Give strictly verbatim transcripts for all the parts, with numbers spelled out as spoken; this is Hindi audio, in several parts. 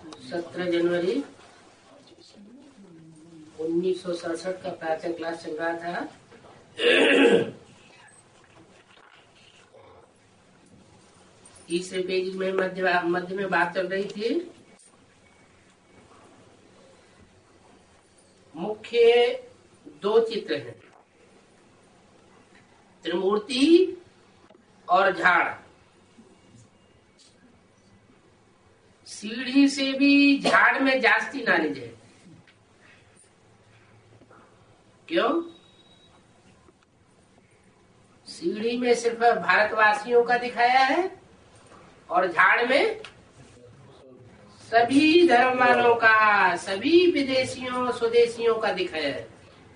सत्रह जनवरी उन्नीस सौ सड़सठ का प्राचीन क्लास चल रहा था। तीसरे पेज में मध्य मध्य में बात चल रही थी। मुख्य दो चित्र हैं, त्रिमूर्ति और झाड़। सीढ़ी से भी झाड़ में जास्ती नॉलेज है। क्यों? सीढ़ी में सिर्फ भारतवासियों का दिखाया है और झाड़ में सभी धर्म वालों का, सभी विदेशियों स्वदेशियों का दिखाया है।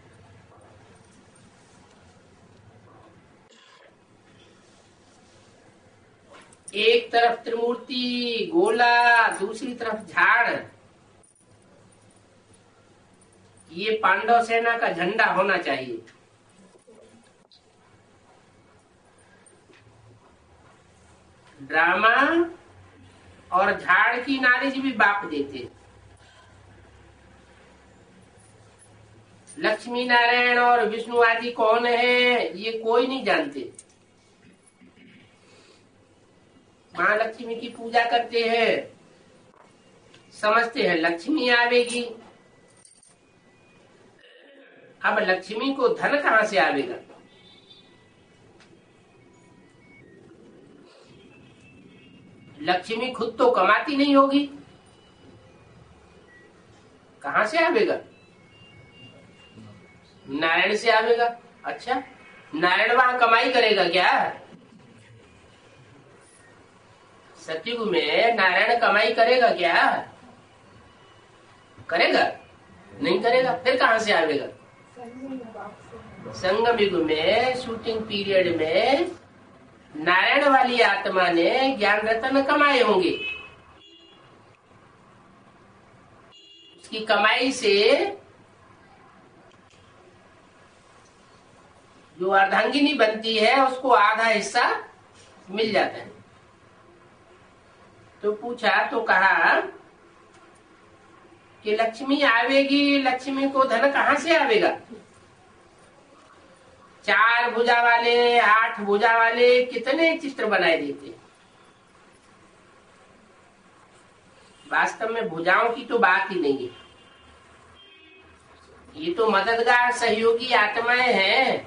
एक तरफ त्रिमूर्ति गोला, दूसरी तरफ झाड़। ये पांडव सेना का झंडा होना चाहिए। ड्रामा और झाड़ की नॉलेज भी बाप देते। लक्ष्मी नारायण और विष्णु आदि कौन है ये कोई नहीं जानते। माँ लक्ष्मी की पूजा करते हैं, समझते हैं लक्ष्मी आवेगी। अब लक्ष्मी को धन कहाँ से आवेगा? लक्ष्मी खुद तो कमाती नहीं होगी, कहाँ से आवेगा? नारायण से आवेगा। अच्छा, नारायण वहां कमाई करेगा क्या? सतयुग में नारायण कमाई करेगा क्या? करेगा? नहीं करेगा। फिर कहाँ से आवेगा? संगम युग में शूटिंग पीरियड में नारायण वाली आत्मा ने ज्ञान रत्न कमाए होंगे। उसकी कमाई से जो अर्धांगिनी बनती है उसको आधा हिस्सा मिल जाता है। तो पूछा तो कहा कि लक्ष्मी आवेगी, लक्ष्मी को धन कहाँ से आवेगा? चार भुजा वाले, आठ भुजा वाले कितने चित्र बनाए देते। वास्तव में भुजाओं की तो बात ही नहीं है। ये तो मददगार सहयोगी आत्माएं हैं।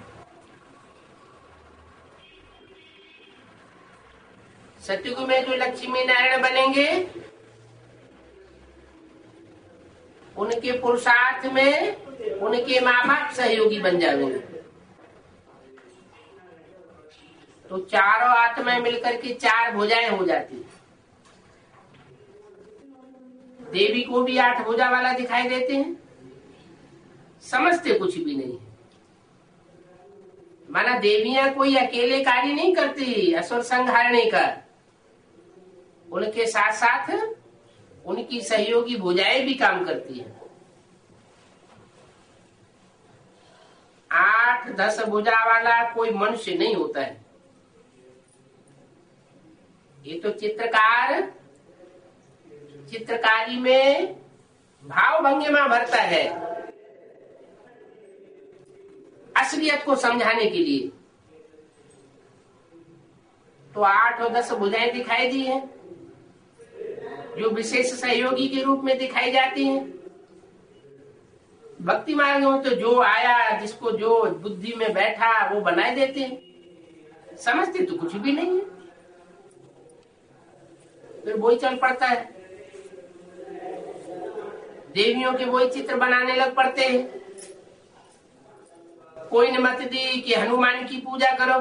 सतयुग में जो लक्ष्मी नारायण बनेंगे उनके पुरुषार्थ में उनके माँ बाप सहयोगी बन जाएंगे। तो चारों आत्माएं मिलकर के चार भुजाएं हो जाती। देवी को भी आठ भुजा वाला दिखाई देते हैं, समझते कुछ भी नहीं। माना देवियां कोई अकेले कार्य नहीं करती असुर संहारने का, उनके साथ साथ उनकी सहयोगी भुजाएं भी काम करती है। आठ दस भुजा वाला कोई मनुष्य नहीं होता है। ये तो चित्रकार चित्रकारी में भाव भंगिमा भरता है असलियत को समझाने के लिए। तो आठ और दस भुजाएं दिखाई दी हैं जो विशेष सहयोगी के रूप में दिखाई जाती हैं। भक्ति मार्ग में तो जो आया, जिसको जो बुद्धि में बैठा वो बनाए देते हैं, समझते तो कुछ भी नहीं है। फिर वही चल पड़ता है, देवियों के वही चित्र बनाने लग पड़ते हैं। कोई ने मत दी कि हनुमान की पूजा करो,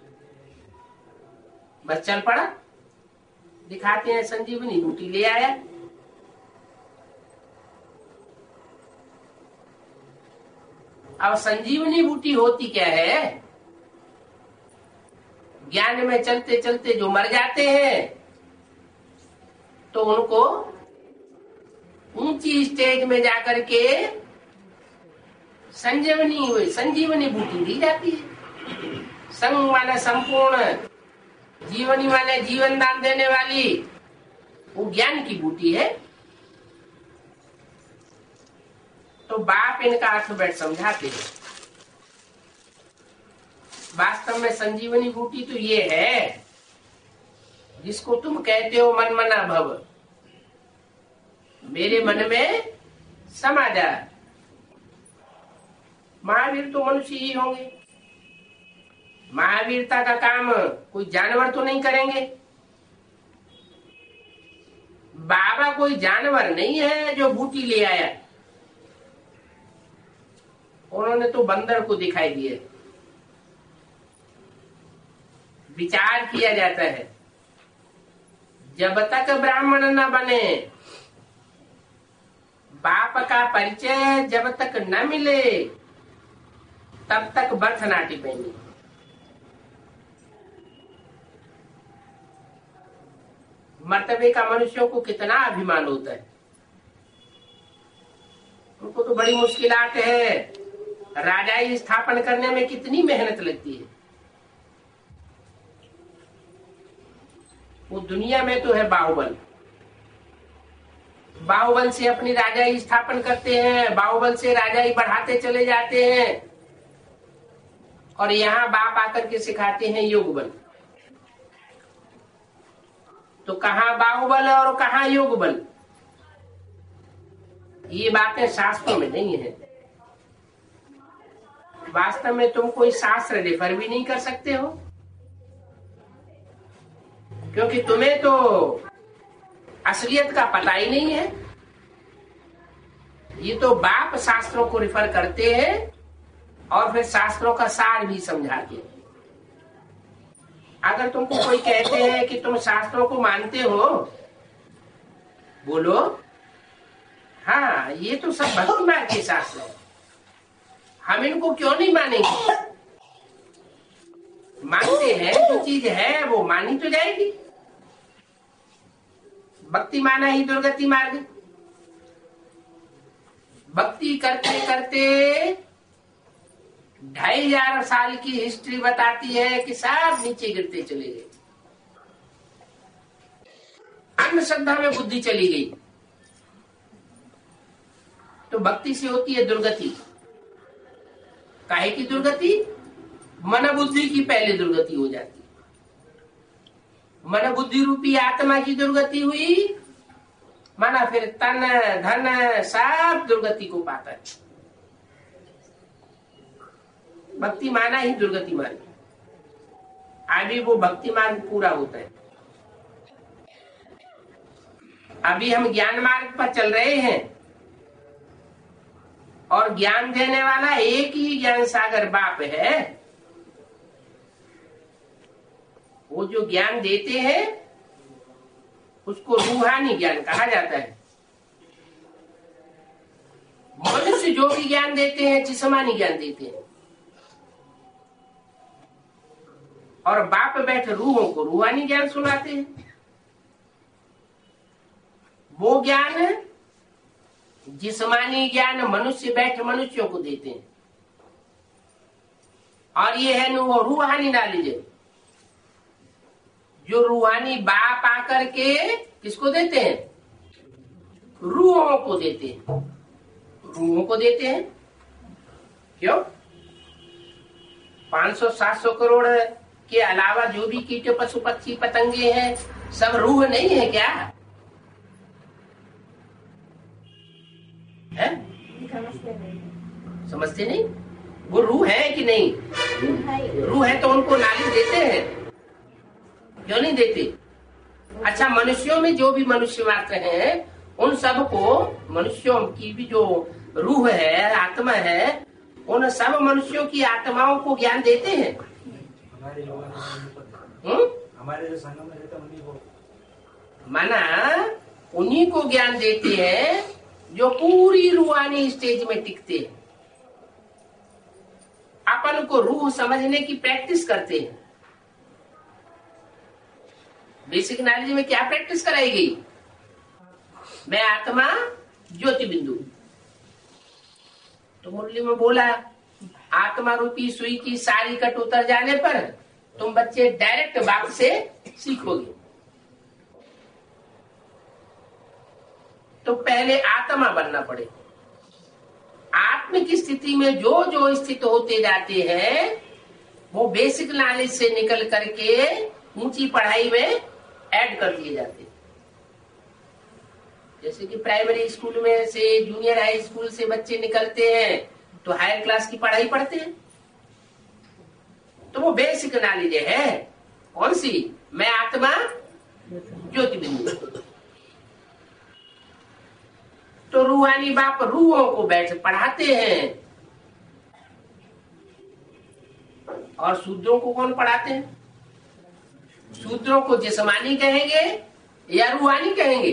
बस चल पड़ा। दिखाते हैं संजीवनी बूटी ले आया। अब संजीवनी बूटी होती क्या है? ज्ञान में चलते चलते जो मर जाते हैं तो उनको ऊंची स्टेज में जाकर के संजीवनी हुई संजीवनी बूटी दी जाती है। संग माने संपूर्ण, जीवनी माने जीवन दान देने वाली, वो ज्ञान की बूटी है। इनका अर्थ बैठ समझाते हैं। वास्तव में संजीवनी बूटी तो ये है जिसको तुम कहते हो मन मना भव, मेरे मन में समा जा। महावीर तो मनुष्य ही होंगे। महावीरता का काम कोई जानवर तो नहीं करेंगे। बाबा कोई जानवर नहीं है जो बूटी ले आया। उन्होंने तो बंदर को दिखाई दिए। विचार किया जाता है, जब तक ब्राह्मण न बने, बाप का परिचय जब तक न मिले, तब तक बर्थ ना टिपेंगे। मर्तबे का मनुष्यों को कितना अभिमान होता है। उनको तो बड़ी मुश्किलात है। राजाई स्थापन करने में कितनी मेहनत लगती है। वो दुनिया में तो है बाहुबल। बाहुबल से अपनी राजाई स्थापन करते हैं, बाहुबल से राजाई बढ़ाते चले जाते हैं, और यहाँ बाप आकर के सिखाते हैं योग बल। तो कहाँ बाहुबल और कहाँ योग बल? ये बातें शास्त्रों में नहीं है। वास्तव में तुम कोई शास्त्र रेफर भी नहीं कर सकते हो, क्योंकि तुम्हें तो असलियत का पता ही नहीं है। ये तो बाप शास्त्रों को रेफर करते हैं और फिर शास्त्रों का सार भी समझाते हैं। अगर तुमको कोई कहते हैं कि तुम शास्त्रों को मानते हो, बोलो हाँ ये तो सब भक्ति मार्ग के शास्त्र है, हम इनको क्यों नहीं मानेंगे? मानते हैं, जो चीज है वो मानी तो जाएगी। भक्ति माना ही दुर्गति मार्ग। भक्ति करते करते ढाई हजार साल की हिस्ट्री बताती है कि सब नीचे गिरते चले गए। अंधश्रद्धा में बुद्धि चली गई, तो भक्ति से होती है दुर्गति। काहे की दुर्गति? मन बुद्धि की पहले दुर्गति हो जाती। मन बुद्धि रूपी आत्मा की दुर्गति हुई, माना फिर तन धन सब दुर्गति को पाता है। भक्ति माना ही दुर्गति मार्ग। अभी वो भक्ति मार्ग पूरा होता है। अभी हम ज्ञान मार्ग पर चल रहे हैं, और ज्ञान देने वाला एक ही ज्ञान सागर बाप है। वो जो ज्ञान देते हैं उसको रूहानी ज्ञान कहा जाता है। मनुष्य जो भी ज्ञान देते हैं जिस्मानी ज्ञान देते हैं, और बाप बैठ रूहों को रूहानी ज्ञान सुनाते हैं। वो ज्ञान जिस्मानी ज्ञान मनुष्य बैठ मनुष्यों को देते हैं, और ये है वो रूहानी नॉलेज जो रूहानी बाप आकर के किसको देते हैं? रूहों को देते हैं। रूहों को देते हैं क्यों? पाँच सौ सात सौ करोड़ के अलावा जो भी कीट पशु पक्षी पतंगे हैं सब रूह नहीं है क्या? है? समझते नहीं? वो रूह है कि नहीं? रूह है तो उनको नॉलेज देते हैं, क्यों नहीं देते? अच्छा, मनुष्यों में जो भी मनुष्य मात्र हैं उन सबको, मनुष्यों की भी जो रूह है आत्मा है, उन सब मनुष्यों की आत्माओं को ज्ञान देते हैं। हम्म? हमारे जो संगम में रहते हैं उन्हीं को, माना उन्हीं को ज्ञान देते हैं जो पूरी रूहानी स्टेज में टिकते हैं। अपन को रूह समझने की प्रैक्टिस करते हैं। बेसिक नॉलेज में क्या प्रैक्टिस कराई गई? मैं आत्मा ज्योति बिंदु। तो मुरली में बोला आत्मा रूपी सुई की सारी कट उतर जाने पर तुम बच्चे डायरेक्ट बाप से सीखोगे। तो पहले आत्मा बनना पड़े। आत्मा आत्मिक स्थिति में जो जो स्थित होते जाते हैं वो बेसिक नॉलेज से निकल करके ऊंची पढ़ाई में ऐड कर दिए जाते हैं। जैसे कि प्राइमरी स्कूल में से, जूनियर हाई स्कूल से बच्चे निकलते हैं तो हायर क्लास की पढ़ाई पढ़ते हैं, तो वो बेसिक नॉलेज है। कौन सी? मैं आत्मा ज्योति बिंदु। तो रूहानी बाप रूहों को बैठ पढ़ाते हैं, और शूद्रों को कौन पढ़ाते हैं? शूद्रों को जिस्मानी कहेंगे या रूहानी कहेंगे?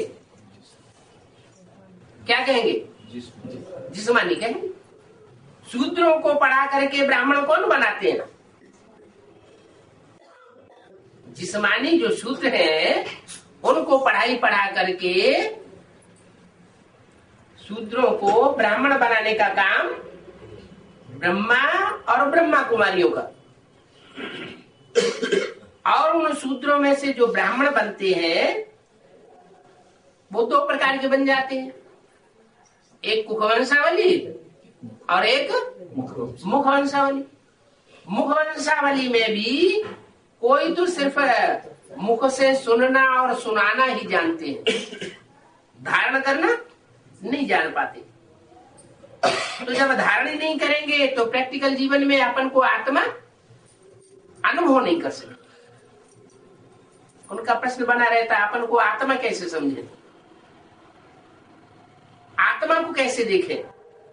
क्या कहेंगे? जिस्मानी कहेंगे। शूद्रों को पढ़ा करके ब्राह्मण कौन बनाते हैं? जिस्मानी जो शूद्र हैं उनको पढ़ाई पढ़ा करके शूद्रों को ब्राह्मण बनाने का काम ब्रह्मा और ब्रह्मा कुमारियों का। और उन शूद्रों में से जो ब्राह्मण बनते हैं वो दो प्रकार के बन जाते हैं, एक कुखवंशावली और एक मुखवंशावली। मुखवंशावली में भी कोई तो सिर्फ मुख से सुनना और सुनाना ही जानते हैं, धारण करना नहीं जान पाते। तो जब धारण ही नहीं करेंगे तो प्रैक्टिकल जीवन में अपन को आत्मा अनुभव नहीं कर सकते। उनका प्रश्न बना रहता है, अपन को आत्मा कैसे समझे, आत्मा को कैसे देखे,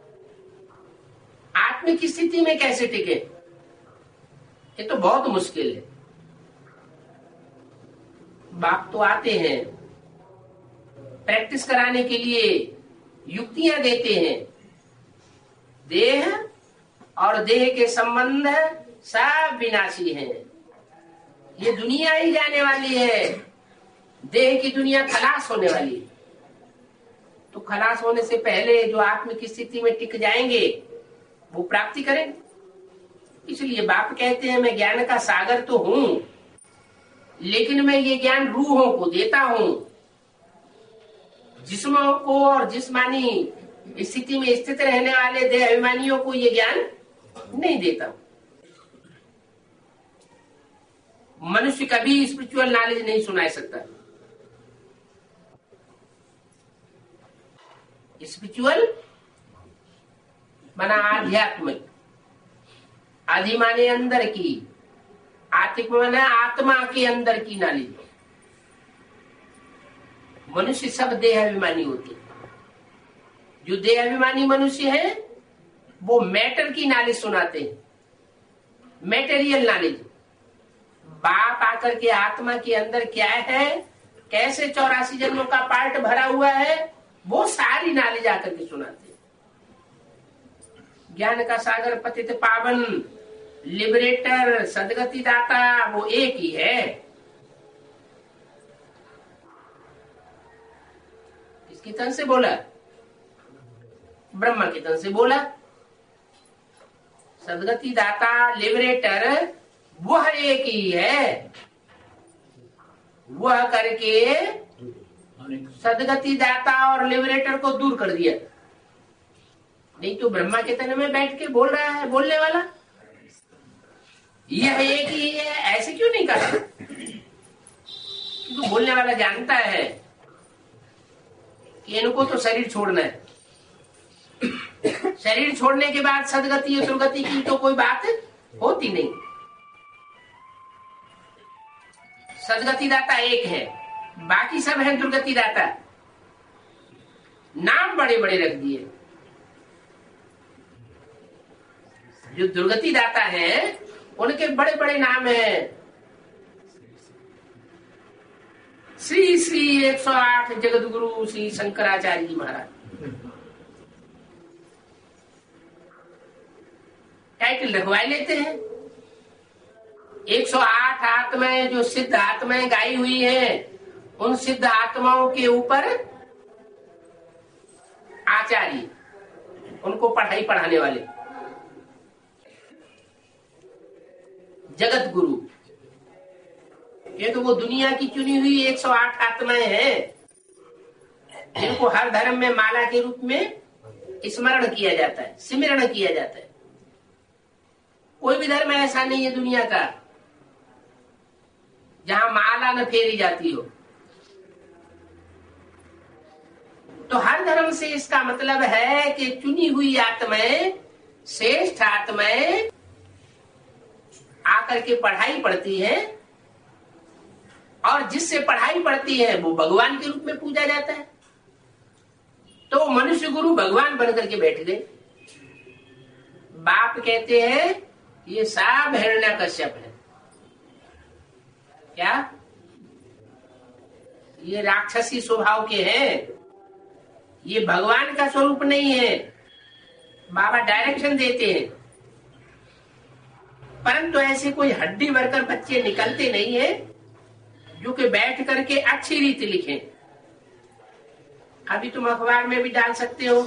आत्मिक स्थिति में कैसे टिके? ये तो बहुत मुश्किल है। बाप तो आते हैं, प्रैक्टिस कराने के लिए युक्तियां देते हैं। देह और देह के संबंध सब विनाशी हैं। ये दुनिया ही जाने वाली है, देह की दुनिया खलास होने वाली है। तो खलास होने से पहले जो आत्मिक स्थिति में टिक जाएंगे वो प्राप्ति करेंगे। इसलिए बाप कहते हैं मैं ज्ञान का सागर तो हूं, लेकिन मैं ये ज्ञान रूहों को देता हूं, जिस्मों को और जिस्मानी स्थिति में स्थित रहने वाले देह अभिमानियों को ये ज्ञान नहीं देता। मनुष्य कभी स्पिरिचुअल नॉलेज नहीं सुना सकता। स्पिरिचुअल बना आध्यात्मिक, आदि माने अंदर की, आत्मिक माने आत्मा के अंदर की नॉलेज। मनुष्य सब देह अभिमानी होते हैं। जो देह अभिमानी मनुष्य है वो मैटर की नॉलेज सुनाते हैं, मेटेरियल नॉलेज। बाप आकर के आत्मा के अंदर क्या है, कैसे चौरासी जन्मों का पार्ट भरा हुआ है, वो सारी नॉलेज आकर के सुनाते हैं। ज्ञान का सागर, पतित पावन, लिबरेटर, सदगति दाता वो एक ही है। किसकी तन से बोला? ब्रह्मा की तन से बोला। सदगति दाता, लिबरेटर वह एक ही है। वह करके सदगति दाता और लिबरेटर को दूर कर दिया। नहीं तो ब्रह्मा के तन में बैठ के बोल रहा है बोलने वाला, यह एक ही है, ऐसे क्यों नहीं कहा? क्योंकि बोलने वाला जानता है कि इनको तो शरीर छोड़ना है। शरीर छोड़ने के बाद सदगति और दुर्गति की तो कोई बात होती नहीं। सदगति दाता एक है, बाकी सब है दुर्गति दाता। नाम बड़े बड़े रख दिए। जो दुर्गति दाता है उनके बड़े बड़े नाम हैं। श्री श्री एक सौ आठ जगत गुरु श्री शंकराचार्य जी महाराज टाइटल रखवा लेते हैं। एक सौ आठ आत्माएं जो सिद्ध आत्माएं गाई हुई हैं, उन सिद्ध आत्माओं के ऊपर आचार्य, उनको पढ़ाई पढ़ाने वाले जगत गुरु। ये तो वो दुनिया की चुनी हुई एक सौ आठ आत्माएं हैं जिनको हर धर्म में माला के रूप में स्मरण किया जाता है, सिमरण किया जाता है। कोई भी धर्म ऐसा नहीं है दुनिया का जहां माला न फेरी जाती हो। तो हर धर्म से इसका मतलब है कि चुनी हुई आत्माएं, श्रेष्ठ आत्माएं आकर के पढ़ाई पढ़ती हैं, और जिससे पढ़ाई पढ़ती है वो भगवान के रूप में पूजा जाता है। तो मनुष्य गुरु भगवान बनकर के बैठ गए। बाप कहते हैं ये सब हिरण्यकश्यप है। क्या ये राक्षसी स्वभाव के हैं, ये भगवान का स्वरूप नहीं है। बाबा डायरेक्शन देते हैं, परंतु ऐसे कोई हड्डी भरकर बच्चे निकलते नहीं है जो कि बैठ करके अच्छी रीति लिखें। अभी तुम अखबार में भी डाल सकते हो,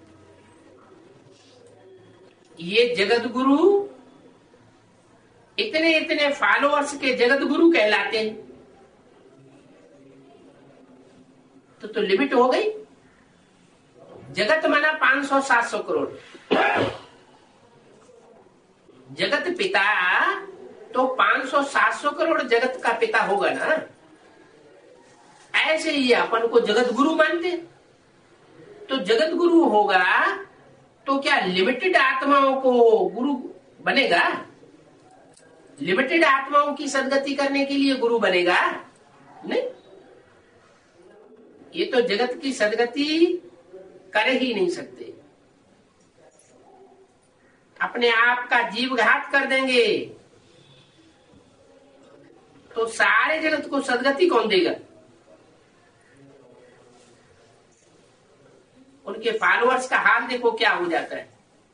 ये जगत गुरु इतने इतने फॉलोअर्स के जगत गुरु कहलाते हैं। तो तो लिमिट हो गई। जगत माना पांच सौ सात सौ करोड़, जगत पिता तो पांच सौ सात सौ करोड़ जगत का पिता होगा ना। ऐसे ही अपन को जगत गुरु मानते। तो जगत गुरु होगा तो क्या लिमिटेड आत्माओं को गुरु बनेगा? लिमिटेड आत्माओं की सदगति करने के लिए गुरु बनेगा? नहीं, ये तो जगत की सदगति कर ही नहीं सकते। अपने आप का जीव घात कर देंगे तो सारे जगत को सदगति कौन देगा? उनके फॉलोअर्स का हाल देखो क्या हो जाता है।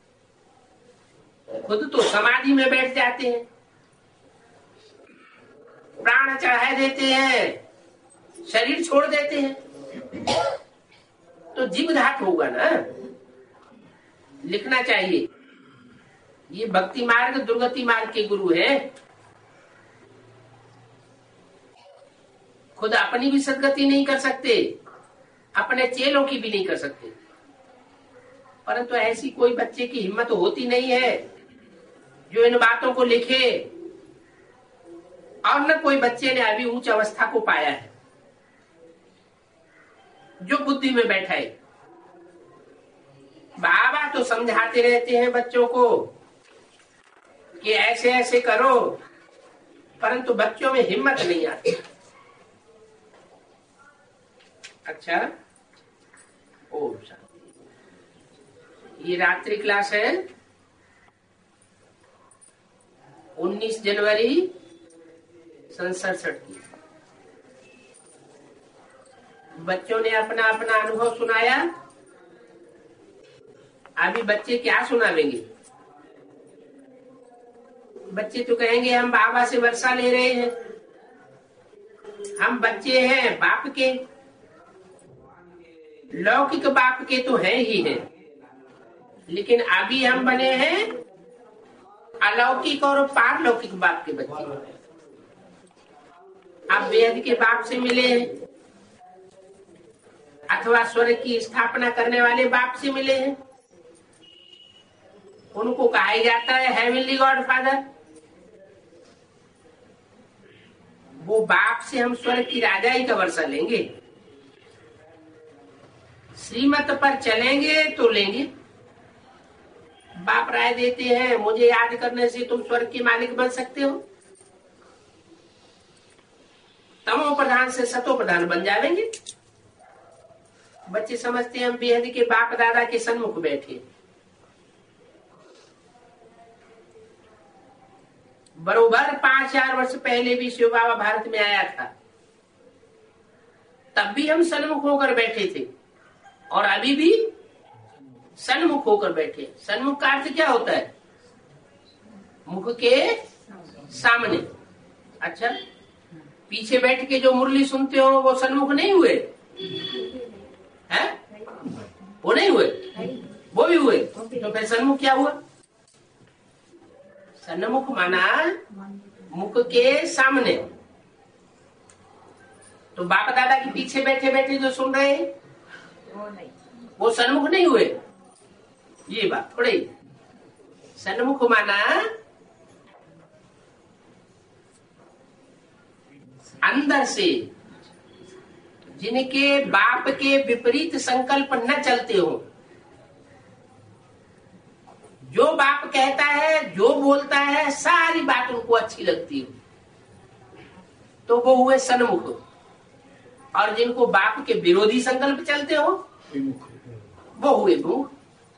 खुद तो समाधि में बैठ जाते हैं, प्राण चढ़ा देते हैं, शरीर छोड़ देते हैं, तो जीव घात होगा ना। लिखना चाहिए ये भक्ति मार्ग दुर्गति मार्ग के गुरु है। खुद अपनी भी सदगति नहीं कर सकते, अपने चेलों की भी नहीं कर सकते, परंतु ऐसी कोई बच्चे की हिम्मत होती नहीं है जो इन बातों को लिखे, और न कोई बच्चे ने अभी उच्च अवस्था को पाया है जो बुद्धि में बैठा है। बाबा तो समझाते रहते हैं बच्चों को कि ऐसे ऐसे करो, परंतु बच्चों में हिम्मत नहीं आती। अच्छा, ओम शांति। ये रात्रि क्लास है उन्नीस जनवरी सन सड़सठ की। बच्चों ने अपना अपना अनुभव सुनाया। अभी बच्चे क्या सुनावेंगे? बच्चे तो कहेंगे हम बाबा से वर्षा ले रहे हैं, हम बच्चे हैं बाप के, लौकिक बाप के तो है ही है, लेकिन अभी हम बने हैं अलौकिक और पारलौकिक बाप के बच्चे। आप वेद के बाप से मिले हैं अथवा स्वर्ग की स्थापना करने वाले बाप से मिले हैं। उनको कहा जाता है हेवनली गॉड फादर। वो बाप से हम स्वर्ग की राजाई का वर्षा लेंगे, श्रीमत पर चलेंगे तो लेंगे। बाप राय देते हैं मुझे याद करने से तुम स्वर्ग के मालिक बन सकते हो, तमो प्रधान से सतो प्रधान बन जाएंगे। बच्चे समझते हैं हम बेहद के बाप दादा के सन्मुख बैठे। बरोबर पांच चार वर्ष पहले भी शिव बाबा भारत में आया था, तब भी हम सन्मुख होकर बैठे थे और अभी भी सन्मुख होकर बैठे। सन्मुख का अर्थ क्या होता है? मुख के सामने। अच्छा, पीछे बैठ के जो मुरली सुनते हो वो सन्मुख नहीं हुए हैं? वो नहीं हुए, वो भी हुए। तो फिर सन्मुख क्या हुआ? सन्मुख माना मुख के सामने। तो बाप दादा के पीछे बैठे बैठे जो सुन रहे हैं वो सन्मुख नहीं हुए। ये बात थोड़े ही। सन्मुख माना अंदर से जिनके बाप के विपरीत संकल्प न चलते हो, जो बाप कहता है, जो बोलता है, सारी बात उनको अच्छी लगती है, तो वो हुए सन्मुख। और जिनको बाप के विरोधी संकल्प चलते हो, वो हुए मुख।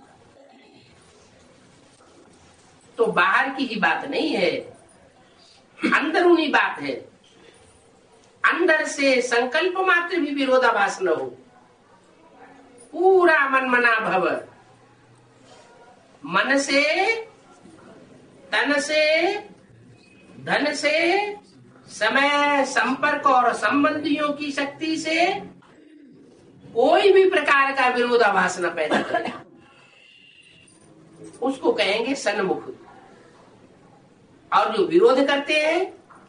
तो बाहर की ही बात नहीं है, अंदरूनी बात है। अंदर से संकल्प मात्र भी विरोधाभास न हो, पूरा मन मना भव, मन से, तन से, धन से, समय, संपर्क और संबंधियों की शक्ति से कोई भी प्रकार का विरोधाभास न पैदा करे, उसको कहेंगे सन्मुख। और जो विरोध करते हैं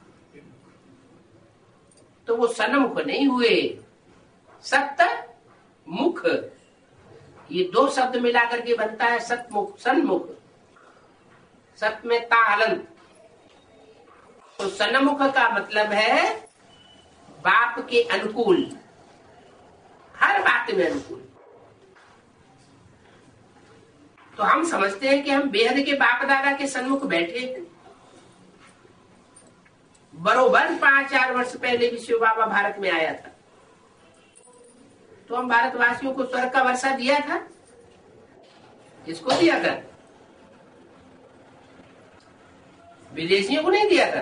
तो वो सन्मुख नहीं हुए, सत्य मुख। ये दो शब्द मिलाकर के बनता है सतमुख, सन्मुख। सत में ता हलंत। तो सन्मुख का मतलब है बाप के अनुकूल, हर बात में अनुकूल। तो हम समझते हैं कि हम बेहद के बाप दादा के सन्मुख बैठे हैं। बरोबर पांच चार वर्ष पहले भी शिव बाबा भारत में आया था, तो हम भारतवासियों को स्वर्ग का वर्षा दिया था। किसको दिया था? विदेशियों को नहीं दिया था।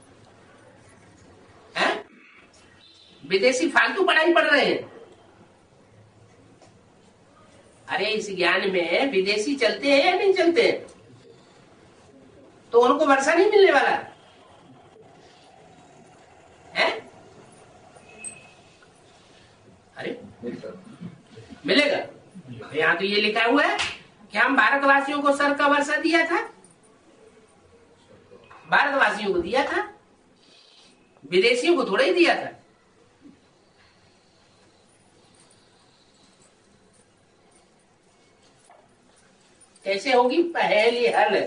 है? विदेशी फालतू पढ़ाई पढ़ रहे हैं। अरे इस ज्ञान में विदेशी चलते हैं या नहीं चलते हैं? तो उनको वर्षा नहीं मिलने वाला है? अरे मिलेगा। यहाँ तो ये लिखा हुआ है कि हम भारतवासियों को स्वर्ग का वर्षा दिया था, भारतवासियों को दिया था, विदेशियों को थोड़ा ही दिया था। कैसे होगी पहली हल?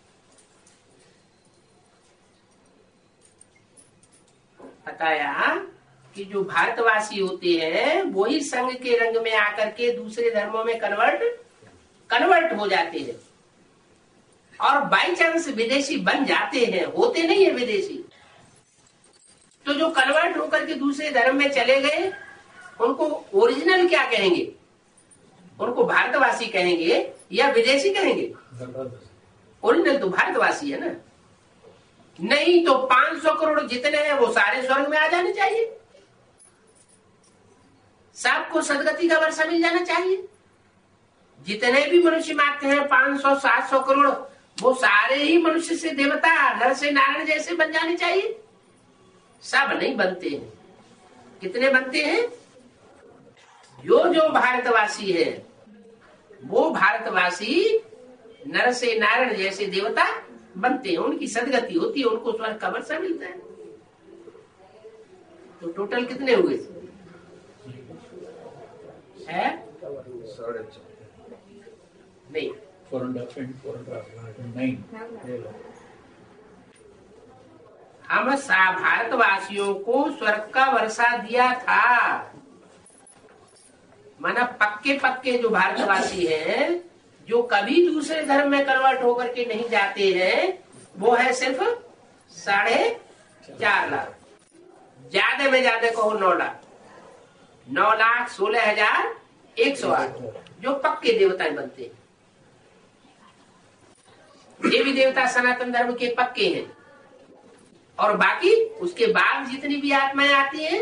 बताया कि जो भारतवासी होते हैं वही संघ के रंग में आकर के दूसरे धर्मों में कन्वर्ट कन्वर्ट हो जाते हैं। और बाई चांस विदेशी बन जाते हैं, होते नहीं है विदेशी। तो जो कन्वर्ट होकर के दूसरे धर्म में चले गए, उनको ओरिजिनल क्या कहेंगे? उनको भारतवासी कहेंगे या विदेशी कहेंगे? ओरिजिनल तो भारतवासी है ना। नहीं तो पांच सौ करोड़ जितने हैं वो सारे स्वर्ग में आ जाने चाहिए, सबको सदगति का वर्षा मिल जाना चाहिए। जितने भी मनुष्य मात्र हैं पांच सौ सात सौ करोड़, वो सारे ही मनुष्य से देवता, नर से नारायण जैसे बन जाने चाहिए। सब नहीं बनते हैं। कितने बनते हैं? जो जो भारतवासी है वो भारतवासी नर से नारायण जैसे देवता बनते हैं, उनकी सदगति होती है, उनको स्वर्ग का वर्षा मिलता है। तो टोटल कितने हुए है? नहीं, four and half and four and half nine. हम भारतवासियों को स्वर्ग का वर्षा दिया था। माना पक्के पक्के जो भारतवासी हैं, जो कभी दूसरे धर्म में कन्वर्ट होकर के नहीं जाते हैं, वो है सिर्फ साढ़े चार लाख। ज्यादा में ज्यादा कहो नौ लाख नौ लाख सोलह हजार एक सौ आठ जो पक्के देवता बनते हैं। देवी देवता सनातन धर्म के पक्के हैं। और बाकी उसके बाद जितनी भी आत्माएं आती हैं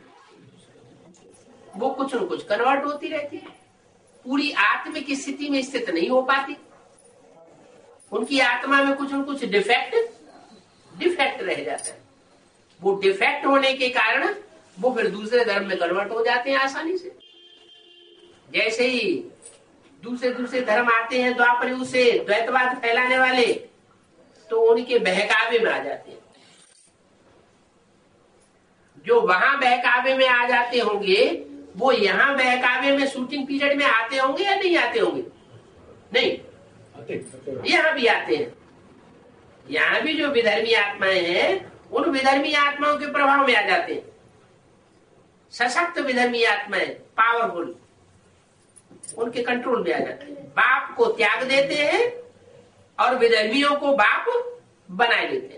वो कुछ न कुछ कन्वर्ट होती रहती है, पूरी आत्मिक स्थिति में स्थित नहीं हो पाती। उनकी आत्मा में कुछ न कुछ डिफेक्ट डिफेक्ट रह जाता है। वो डिफेक्ट होने के कारण वो फिर दूसरे धर्म में कन्वर्ट हो जाते हैं आसानी से। जैसे ही दूसरे दूसरे धर्म आते हैं द्वापर युग से द्वैतवाद फैलाने वाले, तो उनके बहकावे में आ जाते हैं। जो वहां बहकावे में आ जाते होंगे वो यहाँ बहकावे में शूटिंग पीरियड में आते होंगे या नहीं आते होंगे? नहीं, यहाँ भी आते हैं। यहाँ भी जो विधर्मी आत्माएं हैं उन विधर्मी आत्माओं के प्रभाव में आ जाते हैं। सशक्त विधर्मी आत्माएं, पावरफुल, उनके कंट्रोल में आ जाते हैं। बाप को त्याग देते हैं और विधर्मियों को बाप बनाए लेते हैं।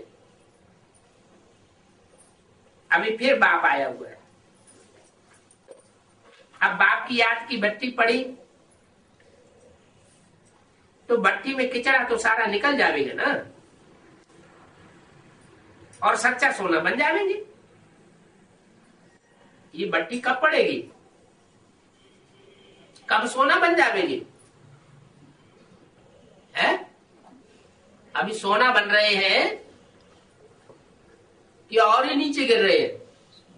अभी फिर बाप आया हुआ है। अब बाप की याद की भट्टी पड़ी तो भट्टी में किचड़ा तो सारा निकल जाएगा ना, और सच्चा सोना बन जाएंगे। ये भट्टी कब पड़ेगी, कब सोना बन जाएंगे? है अभी सोना बन रहे हैं कि और ही नीचे गिर रहे हैं?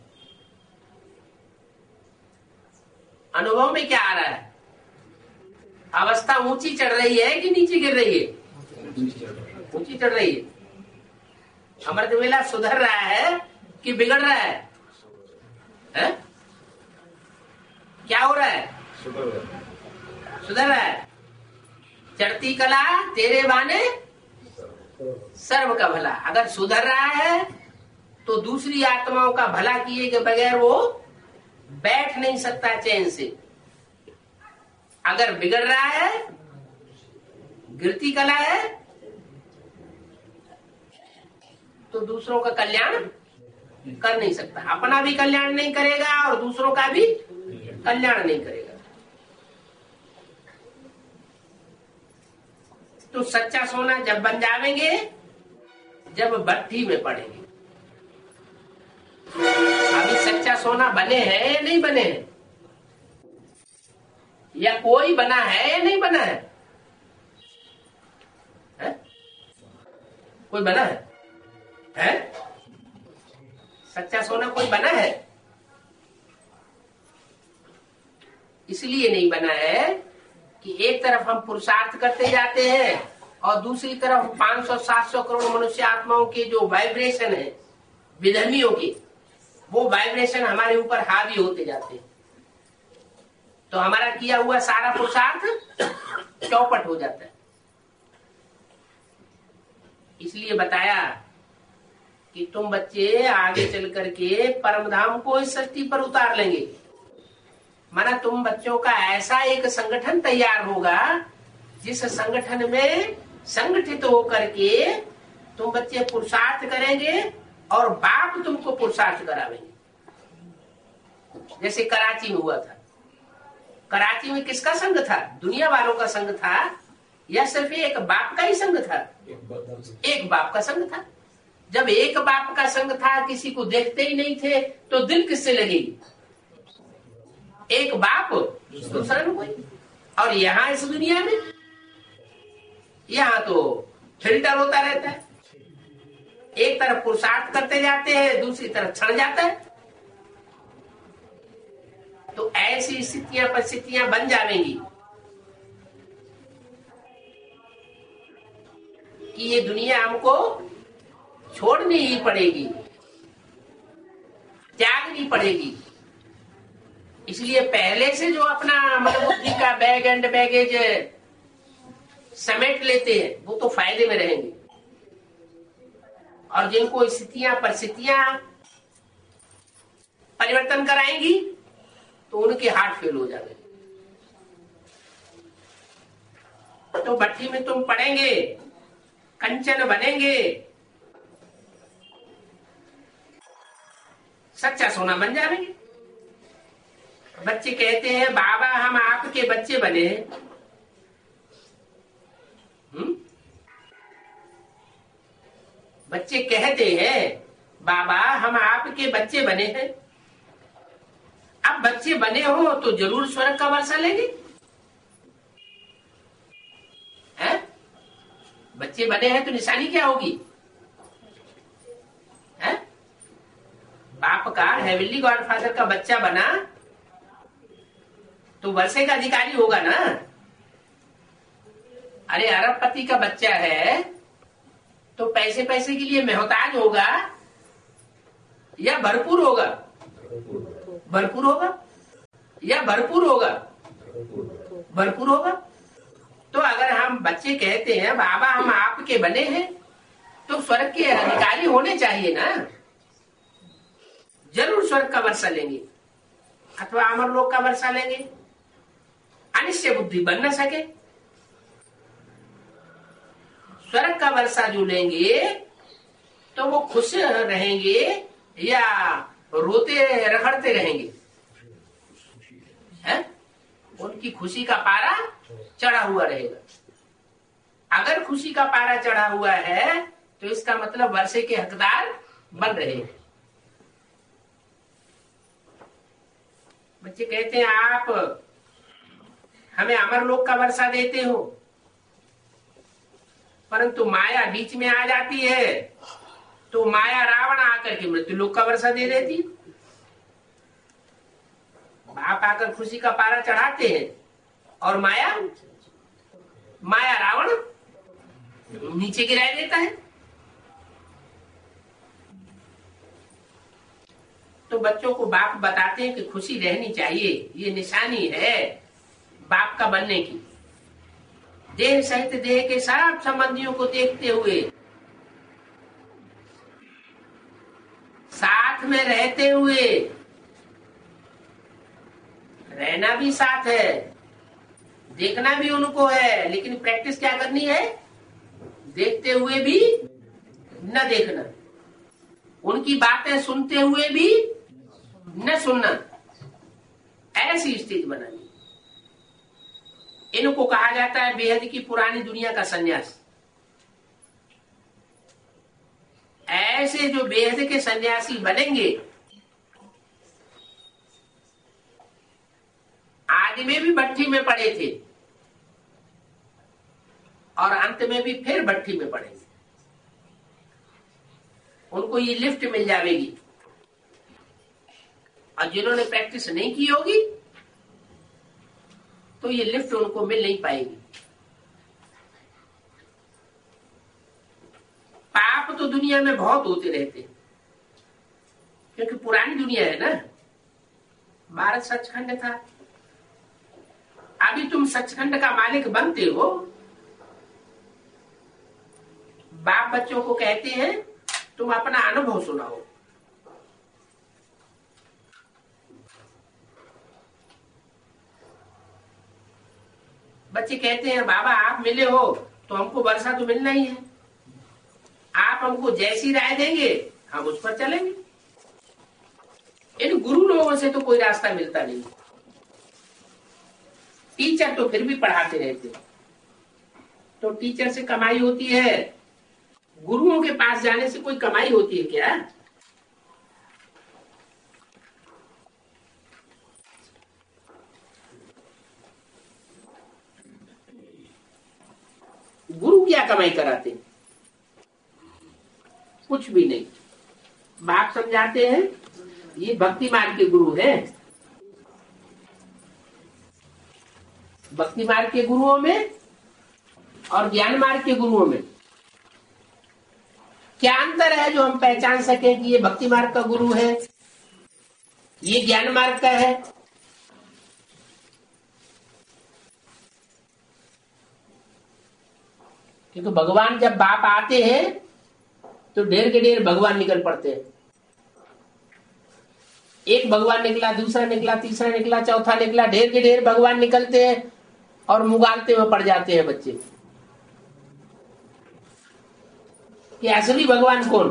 अनुभव में क्या आ रहा है? अवस्था ऊंची चढ़ रही है कि नीचे गिर रही है? ऊंची चढ़ रही है। अमृत वेला सुधर रहा है कि बिगड़ रहा है? है? क्या हो रहा है? सुधर रहा है। चढ़ती कला तेरे बाने सर्व का भला। अगर सुधर रहा है तो दूसरी आत्माओं का भला किए के बगैर वो बैठ नहीं सकता चैन से। अगर बिगड़ रहा है, गिरती कला है, तो दूसरों का कल्याण कर नहीं सकता। अपना भी कल्याण नहीं करेगा और दूसरों का भी कल्याण नहीं करेगा। तो सच्चा सोना जब बन जाएंगे जब भट्टी में पड़ेंगे। अभी सच्चा सोना बने हैं या नहीं बने हैं? या कोई बना है या नहीं बना है? है? कोई बना है? है? सच्चा सोना कोई बना है? इसलिए नहीं बना है कि एक तरफ हम पुरुषार्थ करते जाते हैं और दूसरी तरफ पाँच सौ सात सौ करोड़ मनुष्य आत्माओं के जो वाइब्रेशन है विधर्मियों की, वो वाइब्रेशन हमारे ऊपर हावी होते जाते हैं। तो हमारा किया हुआ सारा पुरुषार्थ चौपट हो जाता है। इसलिए बताया कि तुम बच्चे आगे चल करके परम धाम को इस सृष्टि पर उतार लेंगे। माना तुम बच्चों का ऐसा एक संगठन तैयार होगा जिस संगठन में संगठित होकर के तुम बच्चे पुरुषार्थ करेंगे और बाप तुमको पुरुषार्थ करावेंगे। जैसे कराची में हुआ था। कराची में किसका संघ था? दुनिया वालों का संघ था या सिर्फ एक बाप का ही संघ था? एक बाप का संघ था। जब एक बाप का संघ था, किसी को देखते ही नहीं थे, तो दिल किससे लगेगी? एक बाप दूसरा न कोई। और यहाँ इस दुनिया में यहाँ तो फिल्टर होता रहता है। एक तरफ पुरुषार्थ करते जाते हैं, दूसरी तरफ छड़ जाता है। तो ऐसी स्थितियां परिस्थितियां बन जाएंगी कि ये दुनिया हमको छोड़नी ही पड़ेगी, त्यागनी पड़ेगी। इसलिए पहले से जो अपना मन बुद्धि का बैग एंड बैगेज समेट लेते हैं वो तो फायदे में रहेंगे, और जिनको स्थितियां परिस्थितियां परिवर्तन कराएंगी तो उनके हार्ट फेल हो जाएंगे। तो भट्टी में तुम पड़ेंगे, कंचन बनेंगे, सच्चा सोना बन जाएंगे। बच्चे कहते हैं बाबा हम आपके बच्चे बने हैं। हम्म? बच्चे कहते हैं बाबा हम आपके बच्चे बने हैं। अब बच्चे बने हो तो जरूर स्वर्ग का वर्षा लेंगे। हैं? बच्चे बने हैं तो निशानी क्या होगी? हैं? बाप का हेवनली गॉडफादर का बच्चा बना तो वर्षे का अधिकारी होगा ना। अरे अरबपति का बच्चा है तो पैसे पैसे के लिए मोहताज होगा या भरपूर होगा? भरपूर होगा या भरपूर होगा? भरपूर होगा। तो अगर बच्चे कहते हैं बाबा हम आपके बने हैं तो स्वर्ग के अधिकारी होने चाहिए ना, जरूर स्वर्ग का वर्षा लेंगे अथवा अमर लोक का वर्षा लेंगे। अनिश्चय बुद्धि बन न सके, स्वर्ग का वर्षा जो लेंगे तो वो खुश रहेंगे या रोते रखड़ते रहेंगे? है? उनकी खुशी का पारा चढ़ा हुआ रहेगा। अगर खुशी का पारा चढ़ा हुआ है तो इसका मतलब वर्षे के हकदार बन रहे हैं। बच्चे कहते हैं आप हमें अमर लोक का वर्षा देते हो, परंतु माया बीच में आ जाती है तो माया रावण आकर के मृत्यु लोक का वर्षा दे देती। बाप आकर खुशी का पारा चढ़ाते हैं और माया माया रावण नीचे गिरा देता है। तो बच्चों को बाप बताते हैं कि खुशी रहनी चाहिए, ये निशानी है बाप का बनने की। देह सहित देह के सब संबंधियों को देखते हुए, साथ में रहते हुए, रहना भी साथ है, देखना भी उनको है, लेकिन प्रैक्टिस क्या करनी है? देखते हुए भी न देखना, उनकी बातें सुनते हुए भी न सुनना, ऐसी स्थिति बनानी। इनको कहा जाता है बेहद की पुरानी दुनिया का सन्यास। ऐसे जो बेहद के सन्यासी बनेंगे, आदि में भी भट्ठी में पड़े थे और अंत में भी फिर भट्ठी में पड़ेंगे। उनको ये लिफ्ट मिल जाएगी, और जिन्होंने प्रैक्टिस नहीं की होगी तो ये लिफ्ट उनको मिल नहीं पाएगी। पाप तो दुनिया में बहुत होते रहते हैं, क्योंकि पुरानी दुनिया है ना। भारत सचखंड था, अभी तुम सचखंड का मालिक बनते हो। बाप बच्चों को कहते हैं तुम अपना अनुभव सुनाओ। बच्चे कहते हैं बाबा आप मिले हो तो हमको वर्षा तो मिलना ही है, आप हमको जैसी राय देंगे हम उस पर चलेंगे। इन गुरु लोगों से तो कोई रास्ता मिलता नहीं। टीचर तो फिर भी पढ़ाते रहते, तो टीचर से कमाई होती है, गुरुओं के पास जाने से कोई कमाई होती है क्या? गुरु क्या कमाई कराते? कुछ भी नहीं। बाप समझाते हैं ये भक्ति मार्ग के गुरु हैं। भक्ति मार्ग के गुरुओं में और ज्ञान मार्ग के गुरुओं में क्या अंतर है जो हम पहचान सके कि ये भक्ति मार्ग का गुरु है, ये ज्ञान मार्ग का है? क्योंकि भगवान जब बाप आते हैं तो ढेर के ढेर भगवान निकल पड़ते हैं। एक भगवान निकला, दूसरा निकला, तीसरा निकला, चौथा निकला, ढेर के ढेर भगवान निकलते हैं और मुगालते हुए पड़ जाते हैं बच्चे कि असली भगवान कौन?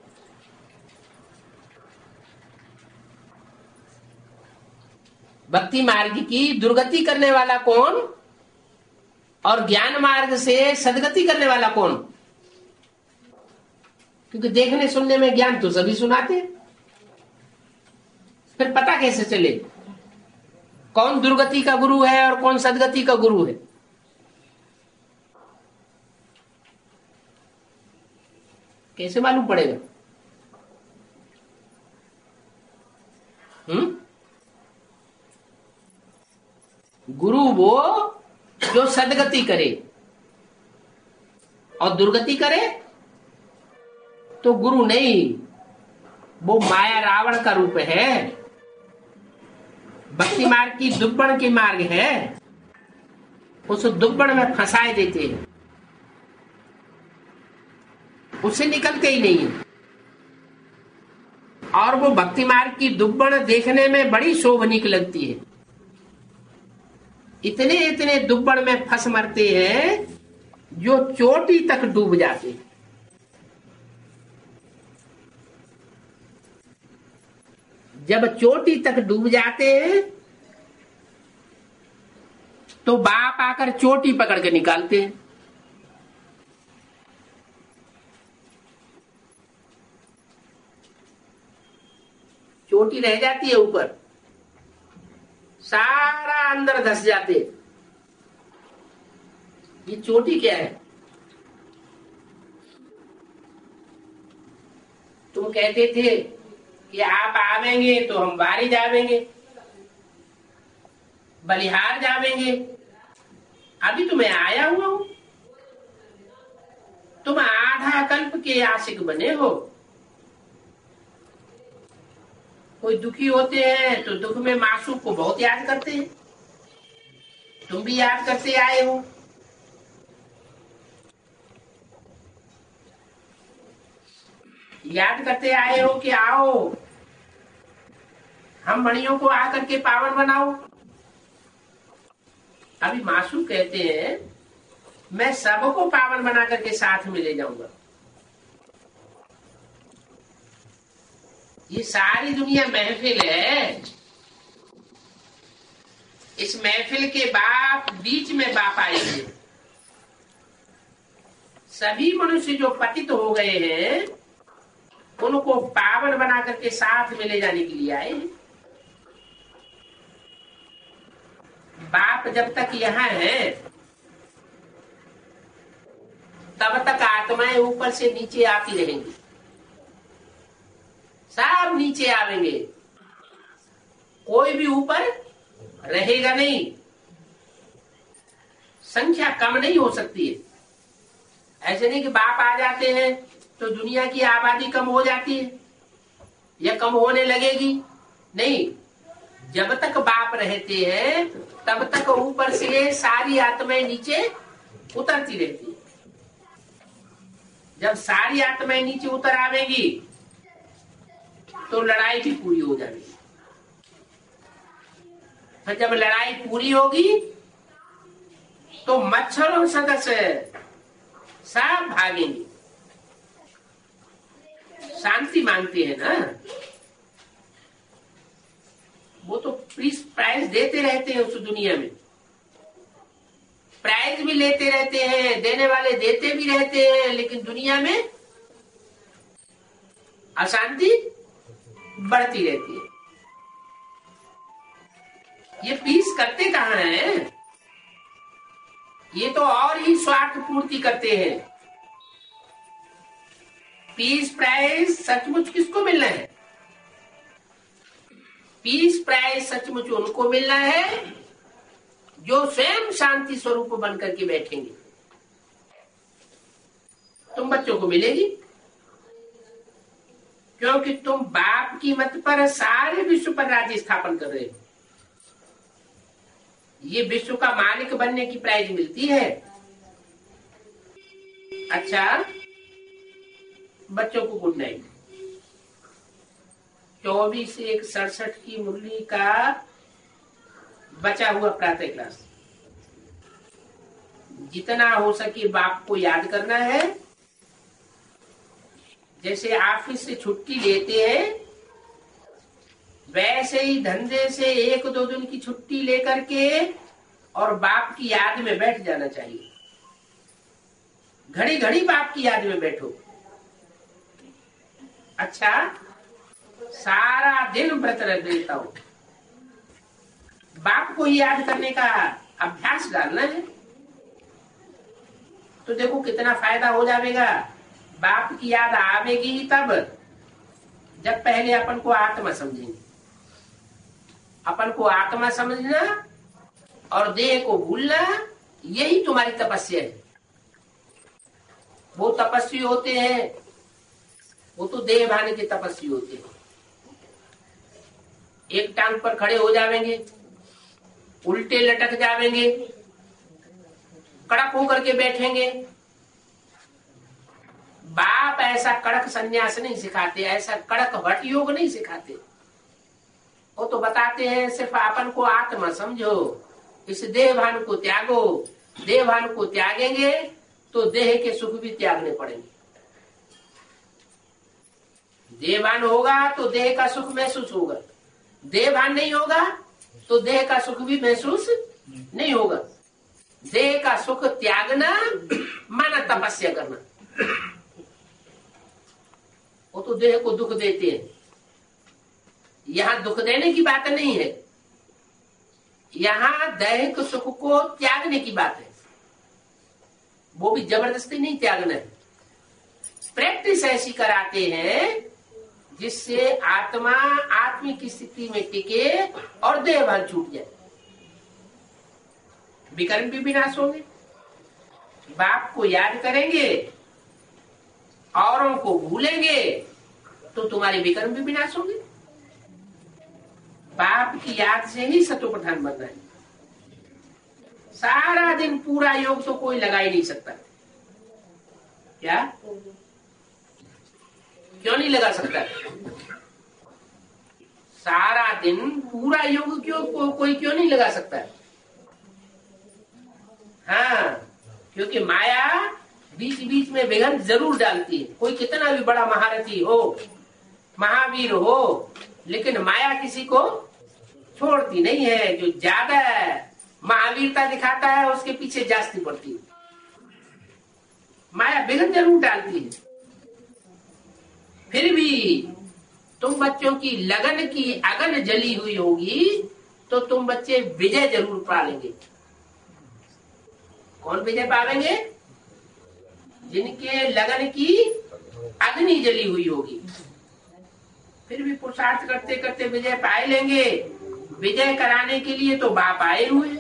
भक्ति मार्ग की दुर्गति करने वाला कौन और ज्ञान मार्ग से सदगति करने वाला कौन? क्योंकि देखने सुनने में ज्ञान तो सभी सुनाते, फिर पता कैसे चले कौन दुर्गति का गुरु है और कौन सदगति का गुरु है? कैसे मालूम पड़ेगा? हम्म गुरु वो जो सदगति करे, और दुर्गति करे तो गुरु नहीं, वो माया रावण का रूप है। भक्ति मार्ग की दुब्बन की मार्ग है, उस दुब्बड़ में फंसाए देते हैं, उससे निकलते ही नहीं है। और वो भक्ति मार्ग की दुब्बड़ देखने में बड़ी शोभनीक लगती है। इतने इतने दुब्बड़ में फंस मरते हैं जो चोटी तक डूब जाते हैं। जब चोटी तक डूब जाते हैं तो बाप आकर चोटी पकड़ के निकालते हैं। चोटी रह जाती है ऊपर, सारा अंदर धस जाते। ये चोटी क्या है? तुम कहते थे कि आप आवेंगे तो हम बारी जावेंगे, बलिहार जावेंगे। अभी तो मैं आया हुआ हूं। तुम आधा कल्प के आशिक बने हो। कोई दुखी होते हैं तो दुख में मासूक को बहुत याद करते हैं। तुम भी याद करते आए हो। याद करते आए हो कि आओ हम मणियों को आकर के पावन बनाओ। अभी मासूक कहते हैं मैं सबको पावन बना करके साथ में ले जाऊंगा। ये सारी दुनिया महफिल है। इस महफिल के बाप बीच में बाप आएंगे। सभी मनुष्य जो पतित हो गए हैं उनको पावन बना करके साथ में ले जाने के लिए आए हैं। बाप जब तक यहाँ है तब तक आत्माएं ऊपर से नीचे आती रहेंगी। सब नीचे आवेंगे, कोई भी ऊपर रहेगा नहीं। संख्या कम नहीं हो सकती है। ऐसे नहीं कि बाप आ जाते हैं तो दुनिया की आबादी कम हो जाती है या कम होने लगेगी। नहीं, जब तक बाप रहते हैं तब तक ऊपर से सारी आत्माएं नीचे उतरती रहती है। जब सारी आत्माएं नीचे उतर आवेंगी तो लड़ाई भी पूरी हो जाएगी। तो जब लड़ाई पूरी होगी तो मच्छरों सदस्य सब भागेंगे। शांति मांगते हैं ना, वो तो प्लीज प्राइज देते रहते हैं। उस दुनिया में प्राइज भी लेते रहते हैं, देने वाले देते भी रहते हैं, लेकिन दुनिया में अशांति बढ़ती रहती है। ये पीस करते कहाँ हैं? ये तो और ही स्वार्थ पूर्ति करते हैं। पीस प्राइज सचमुच किसको मिलना है? पीस प्राइज सचमुच उनको मिलना है जो स्वयं शांति स्वरूप बनकर के बैठेंगे। तुम बच्चों को मिलेगी क्योंकि तुम बाप की मत पर सारे विश्व पर राज्य स्थापन कर रहे हो। ये विश्व का मालिक बनने की प्राइज मिलती है। अच्छा बच्चों को गुड नाइट। चौबीस एक सड़सठ की मुरली का बचा हुआ प्रातः क्लास। जितना हो सके बाप को याद करना है। जैसे ऑफिस से छुट्टी लेते हैं वैसे ही धंधे से एक दो दिन की छुट्टी लेकर के और बाप की याद में बैठ जाना चाहिए। घड़ी घड़ी बाप की याद में बैठो। अच्छा सारा दिन व्रत रख देता हूं, बाप को ही याद करने का अभ्यास डालना है तो देखो कितना फायदा हो जाएगा। बाप की याद आवेगी ही तब जब पहले अपन को आत्मा समझेंगे। अपन को आत्मा समझना और देह को भूलना, यही तुम्हारी तपस्या है। वो तपस्वी होते हैं, वो तो देह भाने के तपस्वी होते हैं। एक टांग पर खड़े हो जावेंगे, उल्टे लटक जावेंगे, कड़क होकर के बैठेंगे। बाप ऐसा कड़क संन्यास नहीं सिखाते, ऐसा कड़क हठ योग नहीं सिखाते। वो तो बताते हैं सिर्फ अपन को आत्मा समझो, इस देह भान को त्यागो। देह भान को त्यागेंगे तो देह के सुख भी त्यागने पड़ेंगे। देहभान होगा तो देह का सुख महसूस होगा, देहभान नहीं होगा तो देह का सुख भी महसूस नहीं होगा। देह का सुख त्यागना माना तपस्या करना। वो तो देह को दुख देते हैं, यहाँ दुख देने की बात नहीं है, यहाँ दैहिक सुख को त्यागने की बात है। वो भी जबरदस्ती नहीं त्यागना है, प्रैक्टिस ऐसी कराते हैं जिससे आत्मा आत्मिक स्थिति में टिके और देहभान छूट जाए। विकर्म भी विनाश होंगे। बाप को याद करेंगे, औरों को भूलेंगे तो तुम्हारे विकर्म भी विनाश होंगे। बाप की याद से ही सतोप्रधान बनना है। सारा दिन पूरा योग तो कोई लगा ही नहीं सकता। क्या? क्यों नहीं लगा सकता? सारा दिन पूरा योग क्यों को, कोई क्यों नहीं लगा सकता? हाँ, क्योंकि माया बीच बीच में विघ्न जरूर डालती है। कोई कितना भी बड़ा महारथी हो, महावीर हो, लेकिन माया किसी को छोड़ती नहीं है। जो ज्यादा महावीरता दिखाता है उसके पीछे जास्ती पड़ती है। माया विघ्न जरूर डालती है। फिर भी तुम बच्चों की लगन की अगन जली हुई होगी तो तुम बच्चे विजय जरूर पालेंगे। कौन विजय पावेंगे? जिनके लगन की अग्नि जली हुई होगी। फिर भी पुरुषार्थ करते करते विजय पाए लेंगे। विजय कराने के लिए तो बाप आए हुए।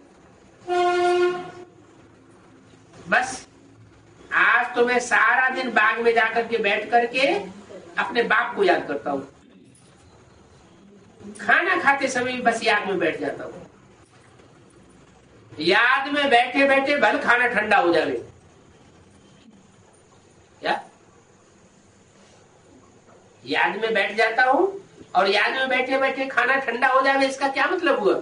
बस आज तो मैं सारा दिन बाग में जाकर के बैठ करके अपने बाप को याद करता हूँ। खाना खाते समय बस याद में बैठ जाता हूँ। याद में बैठे बैठे भले खाना ठंडा हो जाए। क्या? याद में बैठ जाता हूँ और याद में बैठे बैठे खाना ठंडा हो जाए, इसका क्या मतलब हुआ?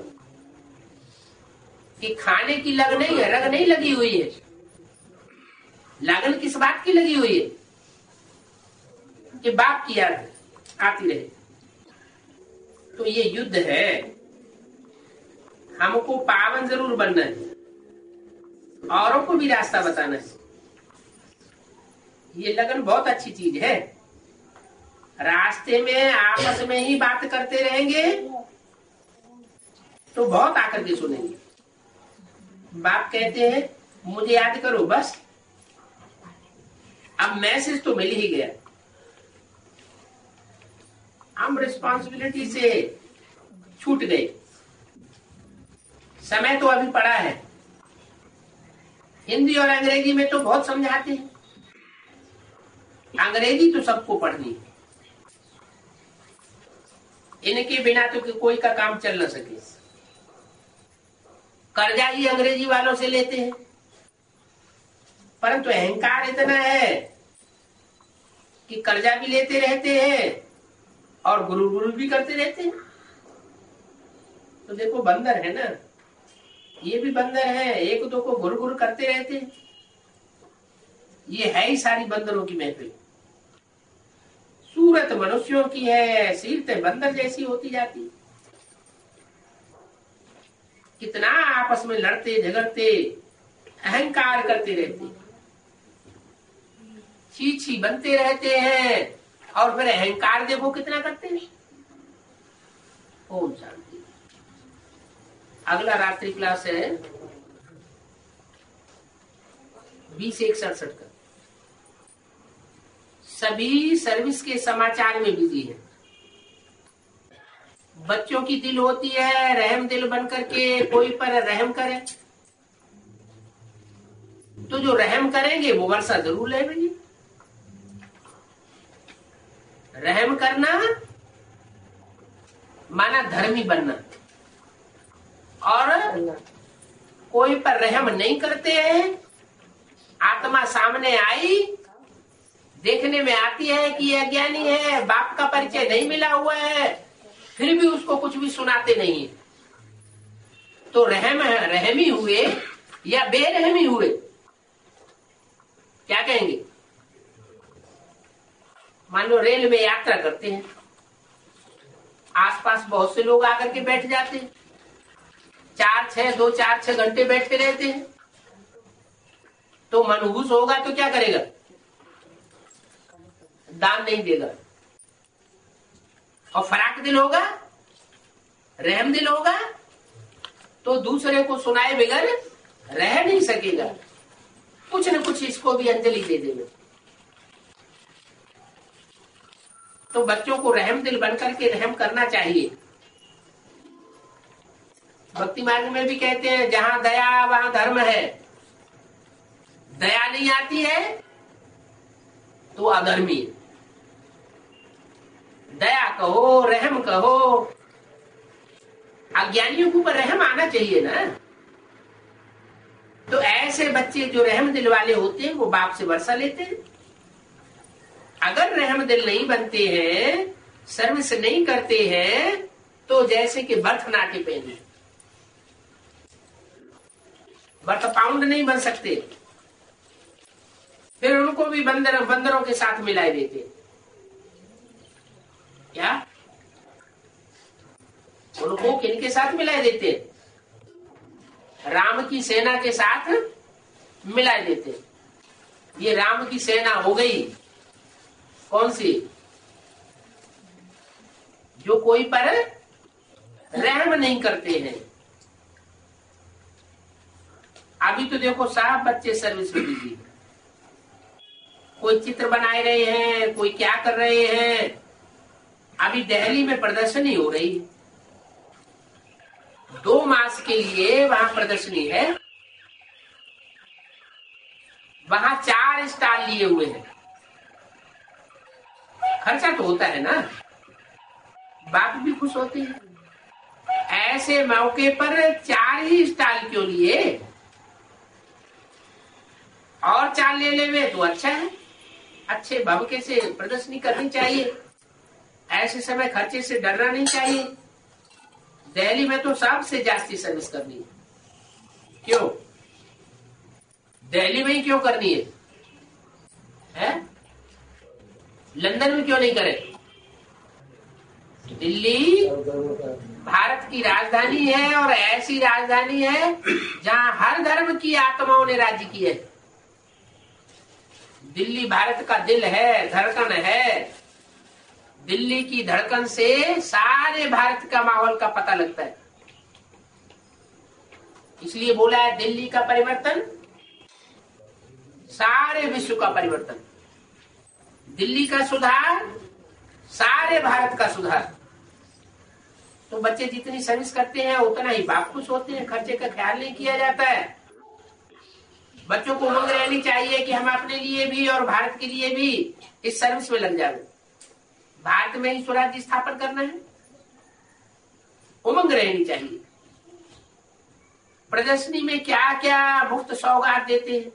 कि खाने की लग नहीं है, रग नहीं लगी हुई है। लगन किस बात की लगी हुई है? कि बाप की याद आती रहे। तो ये युद्ध है, हमको पावन जरूर बनना है, औरों को भी रास्ता बताना है। ये लगन बहुत अच्छी चीज है। रास्ते में आपस में ही बात करते रहेंगे तो बहुत आकर के सुनेंगे। बाप कहते हैं मुझे याद करो, बस अब मैसेज तो मिल ही गया। हम रिस्पॉन्सिबिलिटी से छूट गए। समय तो अभी पड़ा है। हिंदी और अंग्रेजी में तो बहुत समझाते हैं। अंग्रेजी तो सबको पढ़नी है, इनके बिना तो कोई का काम चल न सके। कर्जा ही अंग्रेजी वालों से लेते हैं, परंतु अहंकार इतना है कि कर्जा भी लेते रहते हैं और गुरु गुरु भी करते रहते हैं। तो देखो बंदर है ना, ये भी बंदर है, एक दो को गुरु गुरु करते रहते हैं। ये है ही सारी बंदरों की महफिल। सूरत मनुष्यों की है, सीरतें बंदर जैसी होती जाती। कितना आपस में लड़ते झगड़ते अहंकार करते रहते, चीची बनते रहते हैं, और फिर अहंकार देखो कितना करते हैं। ओम शांति। अगला रात्रि क्लास है बीस एक सड़सठ का। सभी सर्विस के समाचार में बिजी है। बच्चों की दिल होती है रहम दिल बन करके कोई पर रहम करे, तो जो रहम करेंगे वो वर्षा जरूर लेंगे। रहम करना माना धर्मी बनना, और कोई पर रहम नहीं करते हैं। आत्मा सामने आई, देखने में आती है कि यह अज्ञानी है, बाप का परिचय नहीं मिला हुआ है, फिर भी उसको कुछ भी सुनाते नहीं। तो रहम रहमी हुए या बेरहमी हुए, क्या कहेंगे? मान लो रेल में यात्रा करते हैं, आसपास बहुत से लोग आकर के बैठ जाते हैं, चार छह दो चार छह घंटे बैठे रहते हैं, तो मनहूस होगा तो क्या करेगा? दान नहीं देगा। और फराक दिल होगा, रहम दिल होगा, तो दूसरे को सुनाए बगैर रह नहीं सकेगा, कुछ न कुछ इसको भी अंजलि दे देगा। तो बच्चों को रहम दिल बनकर के रहम करना चाहिए। भक्ति मार्ग में भी कहते हैं जहां दया वहां धर्म है। दया नहीं आती है तो अधर्मी है। दया कहो, रहम कहो, अज्ञानियों के ऊपर रहम आना चाहिए ना। तो ऐसे बच्चे जो रहम दिल वाले होते हैं वो बाप से वर्षा लेते हैं। अगर रहम दिल नहीं बनते हैं, सर्विस नहीं करते हैं, तो जैसे कि बर्थ नाटे पहने, बर्थ पाउंड नहीं बन सकते, फिर उनको भी बंदर बंदरों के साथ मिलाए देते। क्या उनको किनके साथ मिलाए देते? राम की सेना के साथ मिलाए देते। ये राम की सेना हो गई कौन सी? जो कोई पर रहम नहीं करते हैं। अभी तो देखो साहब बच्चे सर्विस में बिजी, कोई चित्र बनाए रहे हैं, कोई क्या कर रहे हैं। अभी दिल्ली में प्रदर्शनी हो रही है, दो मास के लिए वहां प्रदर्शनी है। वहां चार स्टाल लिए हुए हैं। खर्चा तो होता है ना, बाप भी खुश होते हैं। ऐसे मौके पर चार ही स्टाल क्यों लिए? और चार ले ले तो अच्छा है, अच्छे भवके से प्रदर्शनी करनी चाहिए। ऐसे समय खर्चे से डरना नहीं चाहिए। दिल्ली में तो सबसे जास्ती सर्विस करनी है। क्यों दिल्ली में ही क्यों करनी है, है? लंदन में क्यों नहीं करे? दिल्ली भारत की राजधानी है और ऐसी राजधानी है जहां हर धर्म की आत्माओं ने राज्य की है। दिल्ली भारत का दिल है, धड़कन है। दिल्ली की धड़कन से सारे भारत का माहौल का पता लगता है। इसलिए बोला है दिल्ली का परिवर्तन सारे विश्व का परिवर्तन, दिल्ली का सुधार सारे भारत का सुधार। तो बच्चे जितनी सर्विस करते हैं उतना ही बाप खुश होते हैं। खर्चे का ख्याल नहीं किया जाता है। बच्चों को उमंग रहनी चाहिए कि हम अपने लिए भी और भारत के लिए भी इस सर्विस में लग जाए। भारत में ही स्वराज्य स्थापन करना है, उमंग रहनी चाहिए। प्रदर्शनी में क्या क्या मुफ्त सौगात देते हैं,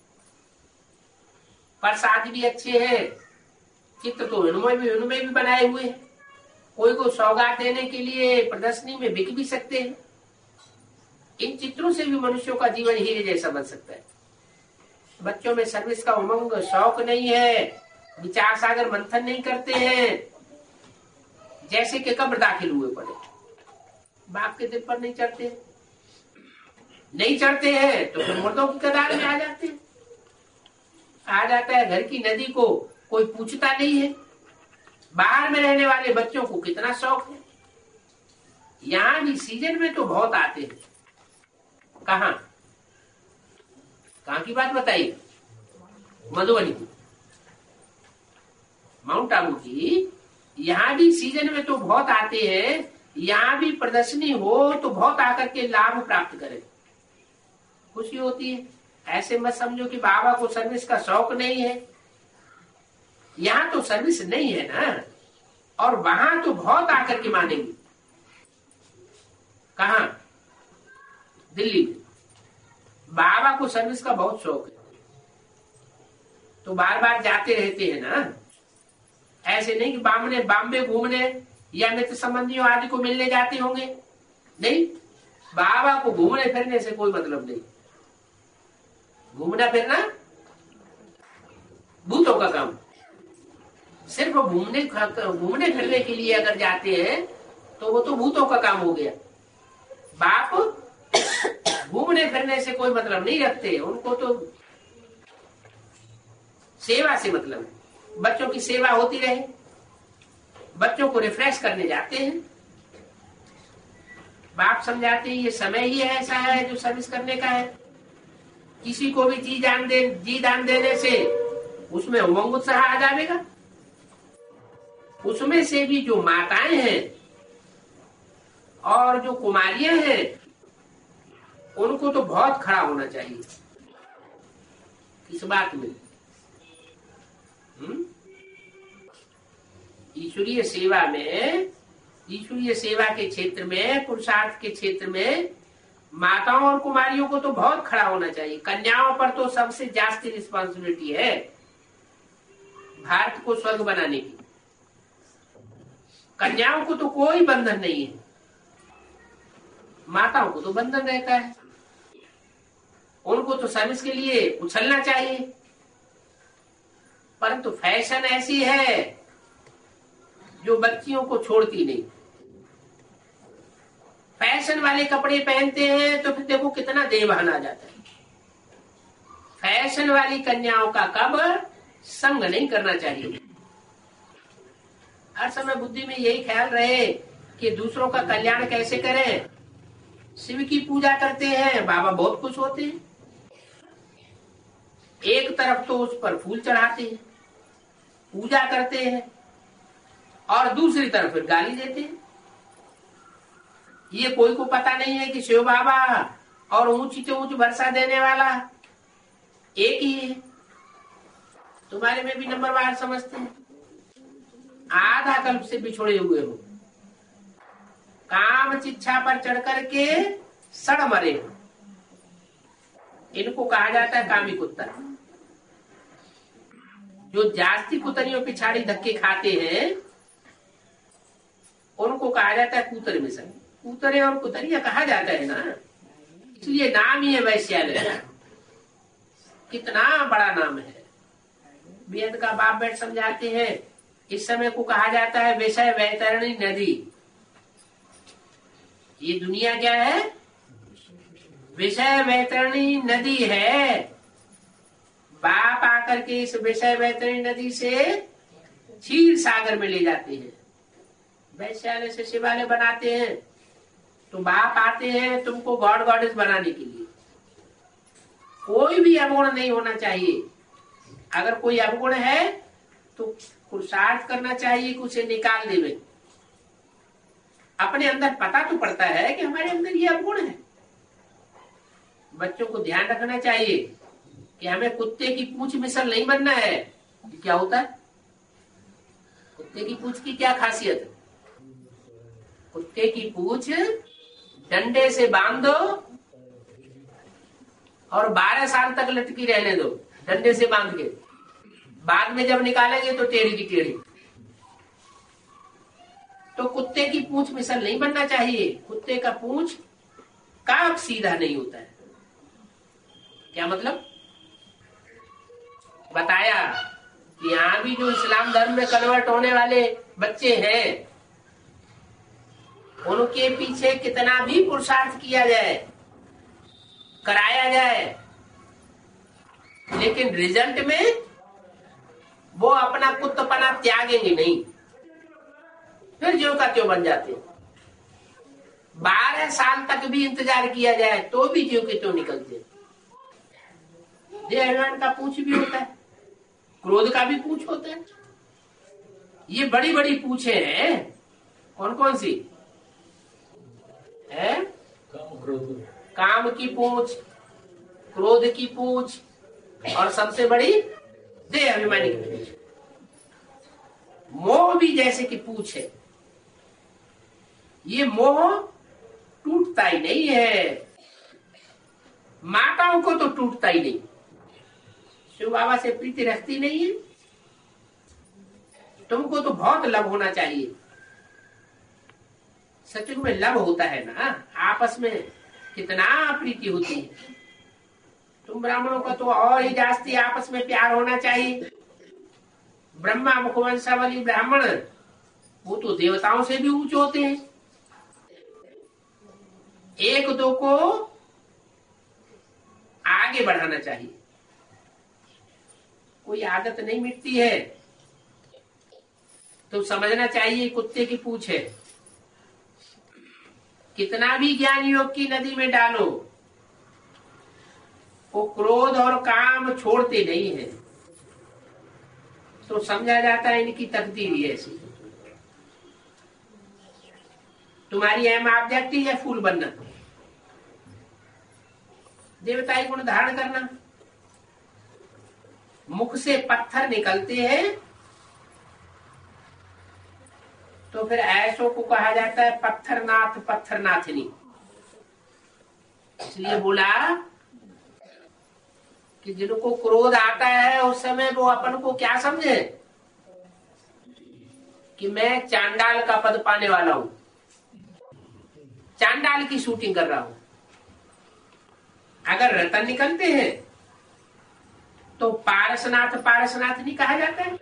प्रसाद भी अच्छे हैं, चित्र तो इनमें भी इनमें भी बनाए हुए हैं। कोई को सौगात देने के लिए प्रदर्शनी में बिक भी सकते हैं। इन चित्रों से भी मनुष्यों का जीवन हीरे जैसा बन सकता है। बच्चों में सर्विस का उमंग, शौक नहीं है, विचार सागर मंथन नहीं करते हैं। जैसे कि कब्र दाखिल हुए पड़े, बाप के दिल पर नहीं चढ़ते नहीं चढ़ते हैं तो फिर मुर्दों की कतार में आ जाते हैं। आ जाता है घर की नदी को कोई पूछता नहीं है। बाहर में रहने वाले बच्चों को कितना शौक है। यहाँ भी सीजन में तो बहुत आते हैं। कहाँ कहाँ की बात बताइए? मधुबनी की, माउंट आबू की। यहाँ भी सीजन में तो बहुत आते हैं। यहाँ भी प्रदर्शनी हो तो बहुत आकर के लाभ प्राप्त करें, खुशी होती है। ऐसे मत समझो कि बाबा को सर्विस का शौक नहीं है। यहाँ तो सर्विस नहीं है ना, और वहां तो बहुत आकर के मानेंगे। कहा? दिल्ली में। बाबा को सर्विस का बहुत शौक है, तो बार बार जाते रहते हैं ना। ऐसे नहीं कि बामने बॉम्बे घूमने या मित्र संबंधियों आदि को मिलने जाते होंगे, नहीं। बाबा को घूमने फिरने से कोई मतलब नहीं। घूमना फिरना भूतों का काम। सिर्फ घूमने घूमने फिरने के लिए अगर जाते हैं तो वो तो भूतों का काम हो गया। बाप घूमने फिरने से कोई मतलब नहीं रखते, उनको तो सेवा से मतलब है। बच्चों की सेवा होती रहे, बच्चों को रिफ्रेश करने जाते हैं। बाप समझाते हैं ये समय ही ऐसा है जो सर्विस करने का है। किसी को भी जी दान दे जी दान देने से उसमें उमंग उत्साह आ जाएगा। उसमें से भी जो माताएं हैं और जो कुमारियां हैं उनको तो बहुत खड़ा होना चाहिए इस बात में। ईश्वरीय सेवा में, ईश्वरीय सेवा के क्षेत्र में, पुरुषार्थ के क्षेत्र में माताओं और कुमारियों को तो बहुत खड़ा होना चाहिए। कन्याओं पर तो सबसे जास्ती रिस्पॉन्सिबिलिटी है भारत को स्वर्ग बनाने की। कन्याओं को तो कोई बंधन नहीं है, माताओं को तो बंधन रहता है। उनको तो सर्विस के लिए उछलना चाहिए, परंतु फैशन ऐसी है जो बच्चियों को छोड़ती नहीं। फैशन वाले कपड़े पहनते हैं तो फिर देखो कितना देहभान आ जाता है। फैशन वाली कन्याओं का कब संग नहीं करना चाहिए। हर समय बुद्धि में यही ख्याल रहे कि दूसरों का कल्याण कैसे करें। शिव की पूजा करते हैं, बाबा बहुत खुश होते हैं। एक तरफ तो उस पर फूल चढ़ाते हैं, पूजा करते हैं, और दूसरी तरफ फिर गाली देते हैं। ये कोई को पता नहीं है कि शिव बाबा और ऊंची से ऊंच वर्षा देने वाला एक ही है। तुम्हारे में भी नंबरवार समझते हैं। आधा कल्प से बिछोड़े हुए हो, काम चिच्छा पर चढ़ करके सड़ मरे हो। इनको कहा जाता है कामी कुत्ता। जो जास्ती कुतरियों पिछाड़ी धक्के खाते हैं उनको कहा जाता है कूतर मिशन। कूतरे और कुतरिया कहा जाता है ना, इसलिए नाम ही है वैश्यालय। कितना बड़ा नाम है। वेद का बाप बैठ समझाते हैं इस समय को कहा जाता है विषय वैतरणी नदी। ये दुनिया क्या है? विषय वैतरणी नदी है। बाप आकर के इस विषय वैतरणी नदी से क्षीर सागर में ले जाते हैं। वैश्यालय से शिवालय बनाते हैं तो बाप आते हैं तुमको गॉड गॉडेस बनाने के लिए। कोई भी अवगुण नहीं होना चाहिए। अगर कोई अवगुण है तो पुरुषार्थ करना चाहिए कि उसे निकाल देवे। अपने अंदर पता तो पड़ता है कि हमारे अंदर ये अवगुण है। बच्चों को ध्यान रखना चाहिए कि हमें कुत्ते की पूंछ मिसल नहीं बनना है। क्या होता है? कुत्ते की पूंछ की क्या खासियत है? कुत्ते की पूंछ डंडे से बांध दो और बारह साल तक लटकी रहने दो, डंडे से बांध के। बाद में जब निकालेंगे तो टेढ़ी की टेढ़ी। तो कुत्ते की पूंछ मिसल नहीं बनना चाहिए। कुत्ते का पूंछ काफ सीधा नहीं होता है। क्या मतलब? बताया कि यहाँ भी जो इस्लाम धर्म में कन्वर्ट होने वाले बच्चे हैं उनके पीछे कितना भी पुरुषार्थ किया जाए, कराया जाए, लेकिन रिजल्ट में वो अपना कुत्तपना त्यागेंगे नहीं। फिर ज्यों का त्यों बन जाते। बारह साल तक भी इंतजार किया जाए तो भी ज्यों के त्यों निकलते। देहवान का पूंछ भी होता है, क्रोध का भी पूंछ होता है। ये बड़ी बड़ी पूंछे हैं। कौन कौन सी है? काम क्रोध, काम की पूंछ, क्रोध की पूंछ, और सबसे बड़ी देह अभिमानी की पूंछ। मोह भी जैसे कि पूंछ है। ये मोह टूटता ही नहीं है। माताओं को तो टूटता ही नहीं, शिव बाबा से प्रीति रखती नहीं है। तुमको तो बहुत लव होना चाहिए। सचमुच में लव होता है ना, आपस में कितना प्रीति होती है। तुम ब्राह्मणों का तो और ही जास्ती आपस में प्यार होना चाहिए। ब्रह्मा मुखवंशावली ब्राह्मण वो तो देवताओं से भी ऊंचे होते हैं। एक दो को आगे बढ़ाना चाहिए। कोई आदत नहीं मिटती है तो समझना चाहिए कुत्ते की पूंछ है। कितना भी ज्ञान योग की नदी में डालो, वो क्रोध और काम छोड़ते नहीं है, तो समझा जाता है इनकी तकदीर ही ऐसी। तुम्हारी एम ऑब्जेक्टिव है फूल बनना, देवताई गुण धारण करना। मुख से पत्थर निकलते हैं तो फिर ऐसों को कहा जाता है पत्थरनाथ पत्थरनाथनी। इसलिए बोला कि जिनको क्रोध आता है उस समय वो अपन को क्या समझे कि मैं चांडाल का पद पाने वाला हूं, चांडाल की शूटिंग कर रहा हूं। अगर रतन निकलते हैं तो पारसनाथ पारसनाथ नहीं कहा जाता है।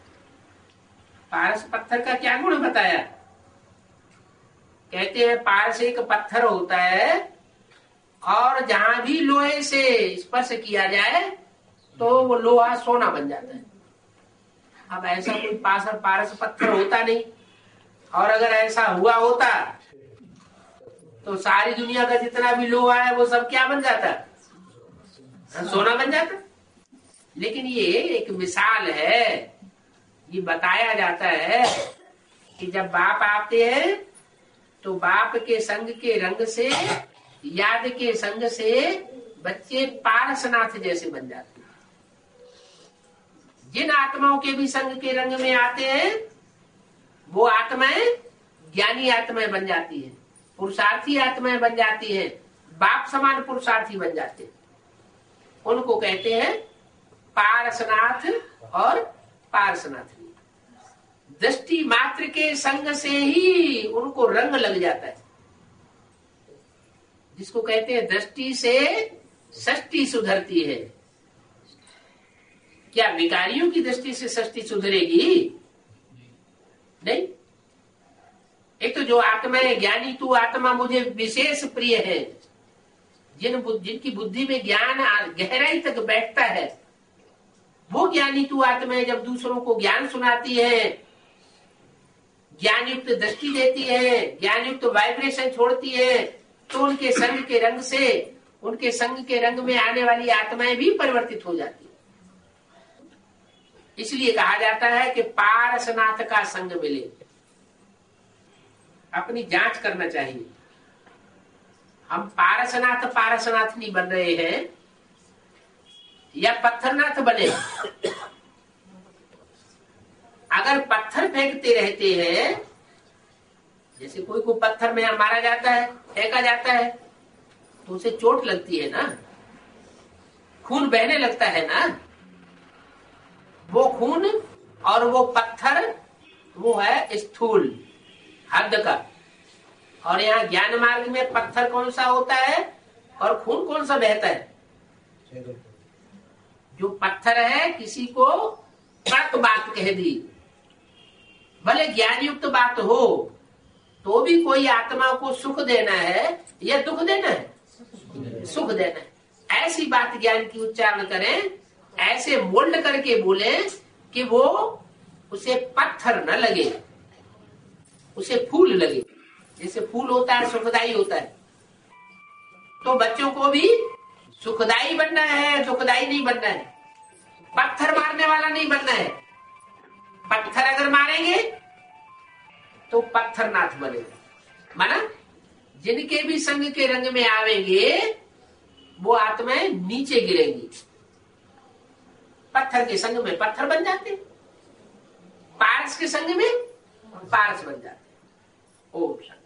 पारस पत्थर का क्या गुण बताया? कहते हैं पारस एक पत्थर होता है और जहां भी लोहे से स्पर्श किया जाए तो वो लोहा सोना बन जाता है। अब ऐसा कोई पास पारस पत्थर होता नहीं, और अगर ऐसा हुआ होता तो सारी दुनिया का जितना भी लोहा है वो सब क्या बन जाता? सोना बन जाता। लेकिन ये एक मिसाल है, ये बताया जाता है कि जब बाप आते हैं तो बाप के संग के रंग से, याद के संग से बच्चे पारसनाथ जैसे बन जाते हैं। जिन आत्माओं के भी संग के रंग में आते हैं वो आत्माएं ज्ञानी आत्माएं बन जाती है, पुरुषार्थी आत्माएं बन जाती है, बाप समान पुरुषार्थी बन जाते हैं। उनको कहते हैं पारसनाथ और पारसनाथनी। दृष्टि मात्र के संग से ही उनको रंग लग जाता है, जिसको कहते हैं दृष्टि से षष्टि सुधरती है। क्या विकारियों की दृष्टि से षष्टि सुधरेगी? नहीं। एक तो जो आत्मा है ज्ञानी तू आत्मा मुझे विशेष प्रिय है, जिन जिनकी बुद्धि में ज्ञान गहराई तक बैठता है वो ज्ञानी तू आत्मा है। जब दूसरों को ज्ञान सुनाती है, ज्ञान युक्त दृष्टि देती है, ज्ञान युक्त वाइब्रेशन छोड़ती है, तो उनके संग के रंग से, उनके संग के रंग में आने वाली आत्माएं भी परिवर्तित हो जाती है। इसलिए कहा जाता है कि पारसनाथ का संग मिले। अपनी जांच करना चाहिए, हम पारसनाथ पारसनाथ नहीं बन रहे हैं या पत्थरनाथ बने। अगर पत्थर फेंकते रहते हैं, जैसे कोई को पत्थर में मारा जाता है, फेंका जाता है, तो उसे चोट लगती है ना, खून बहने लगता है ना। वो खून और वो पत्थर वो है स्थूल हद का, और यहाँ ज्ञान मार्ग में पत्थर कौन सा होता है और खून कौन सा बहता है? जो पत्थर है किसी को तर्क बात कह दी, भले ज्ञान युक्त बात हो तो भी कोई आत्मा को सुख देना है या दुख देना है? सुख देना है। ऐसी बात ज्ञान की उच्चारण करें, ऐसे मोल्ड करके बोले कि वो उसे पत्थर न लगे, उसे फूल लगे। जैसे फूल होता है सुखदाई होता है, तो बच्चों को भी सुखदाई बनना है, दुखदाई नहीं बनना है। पत्थर मारने वाला नहीं बनना है। पत्थर अगर मारेंगे तो पत्थरनाथ बनेगा। माना जिनके भी संग के रंग में आवेंगे वो आत्माएं नीचे गिरेंगी, पत्थर के संग में पत्थर बन जाते, पारस के संग में पारस बन जाते। ओम शांति।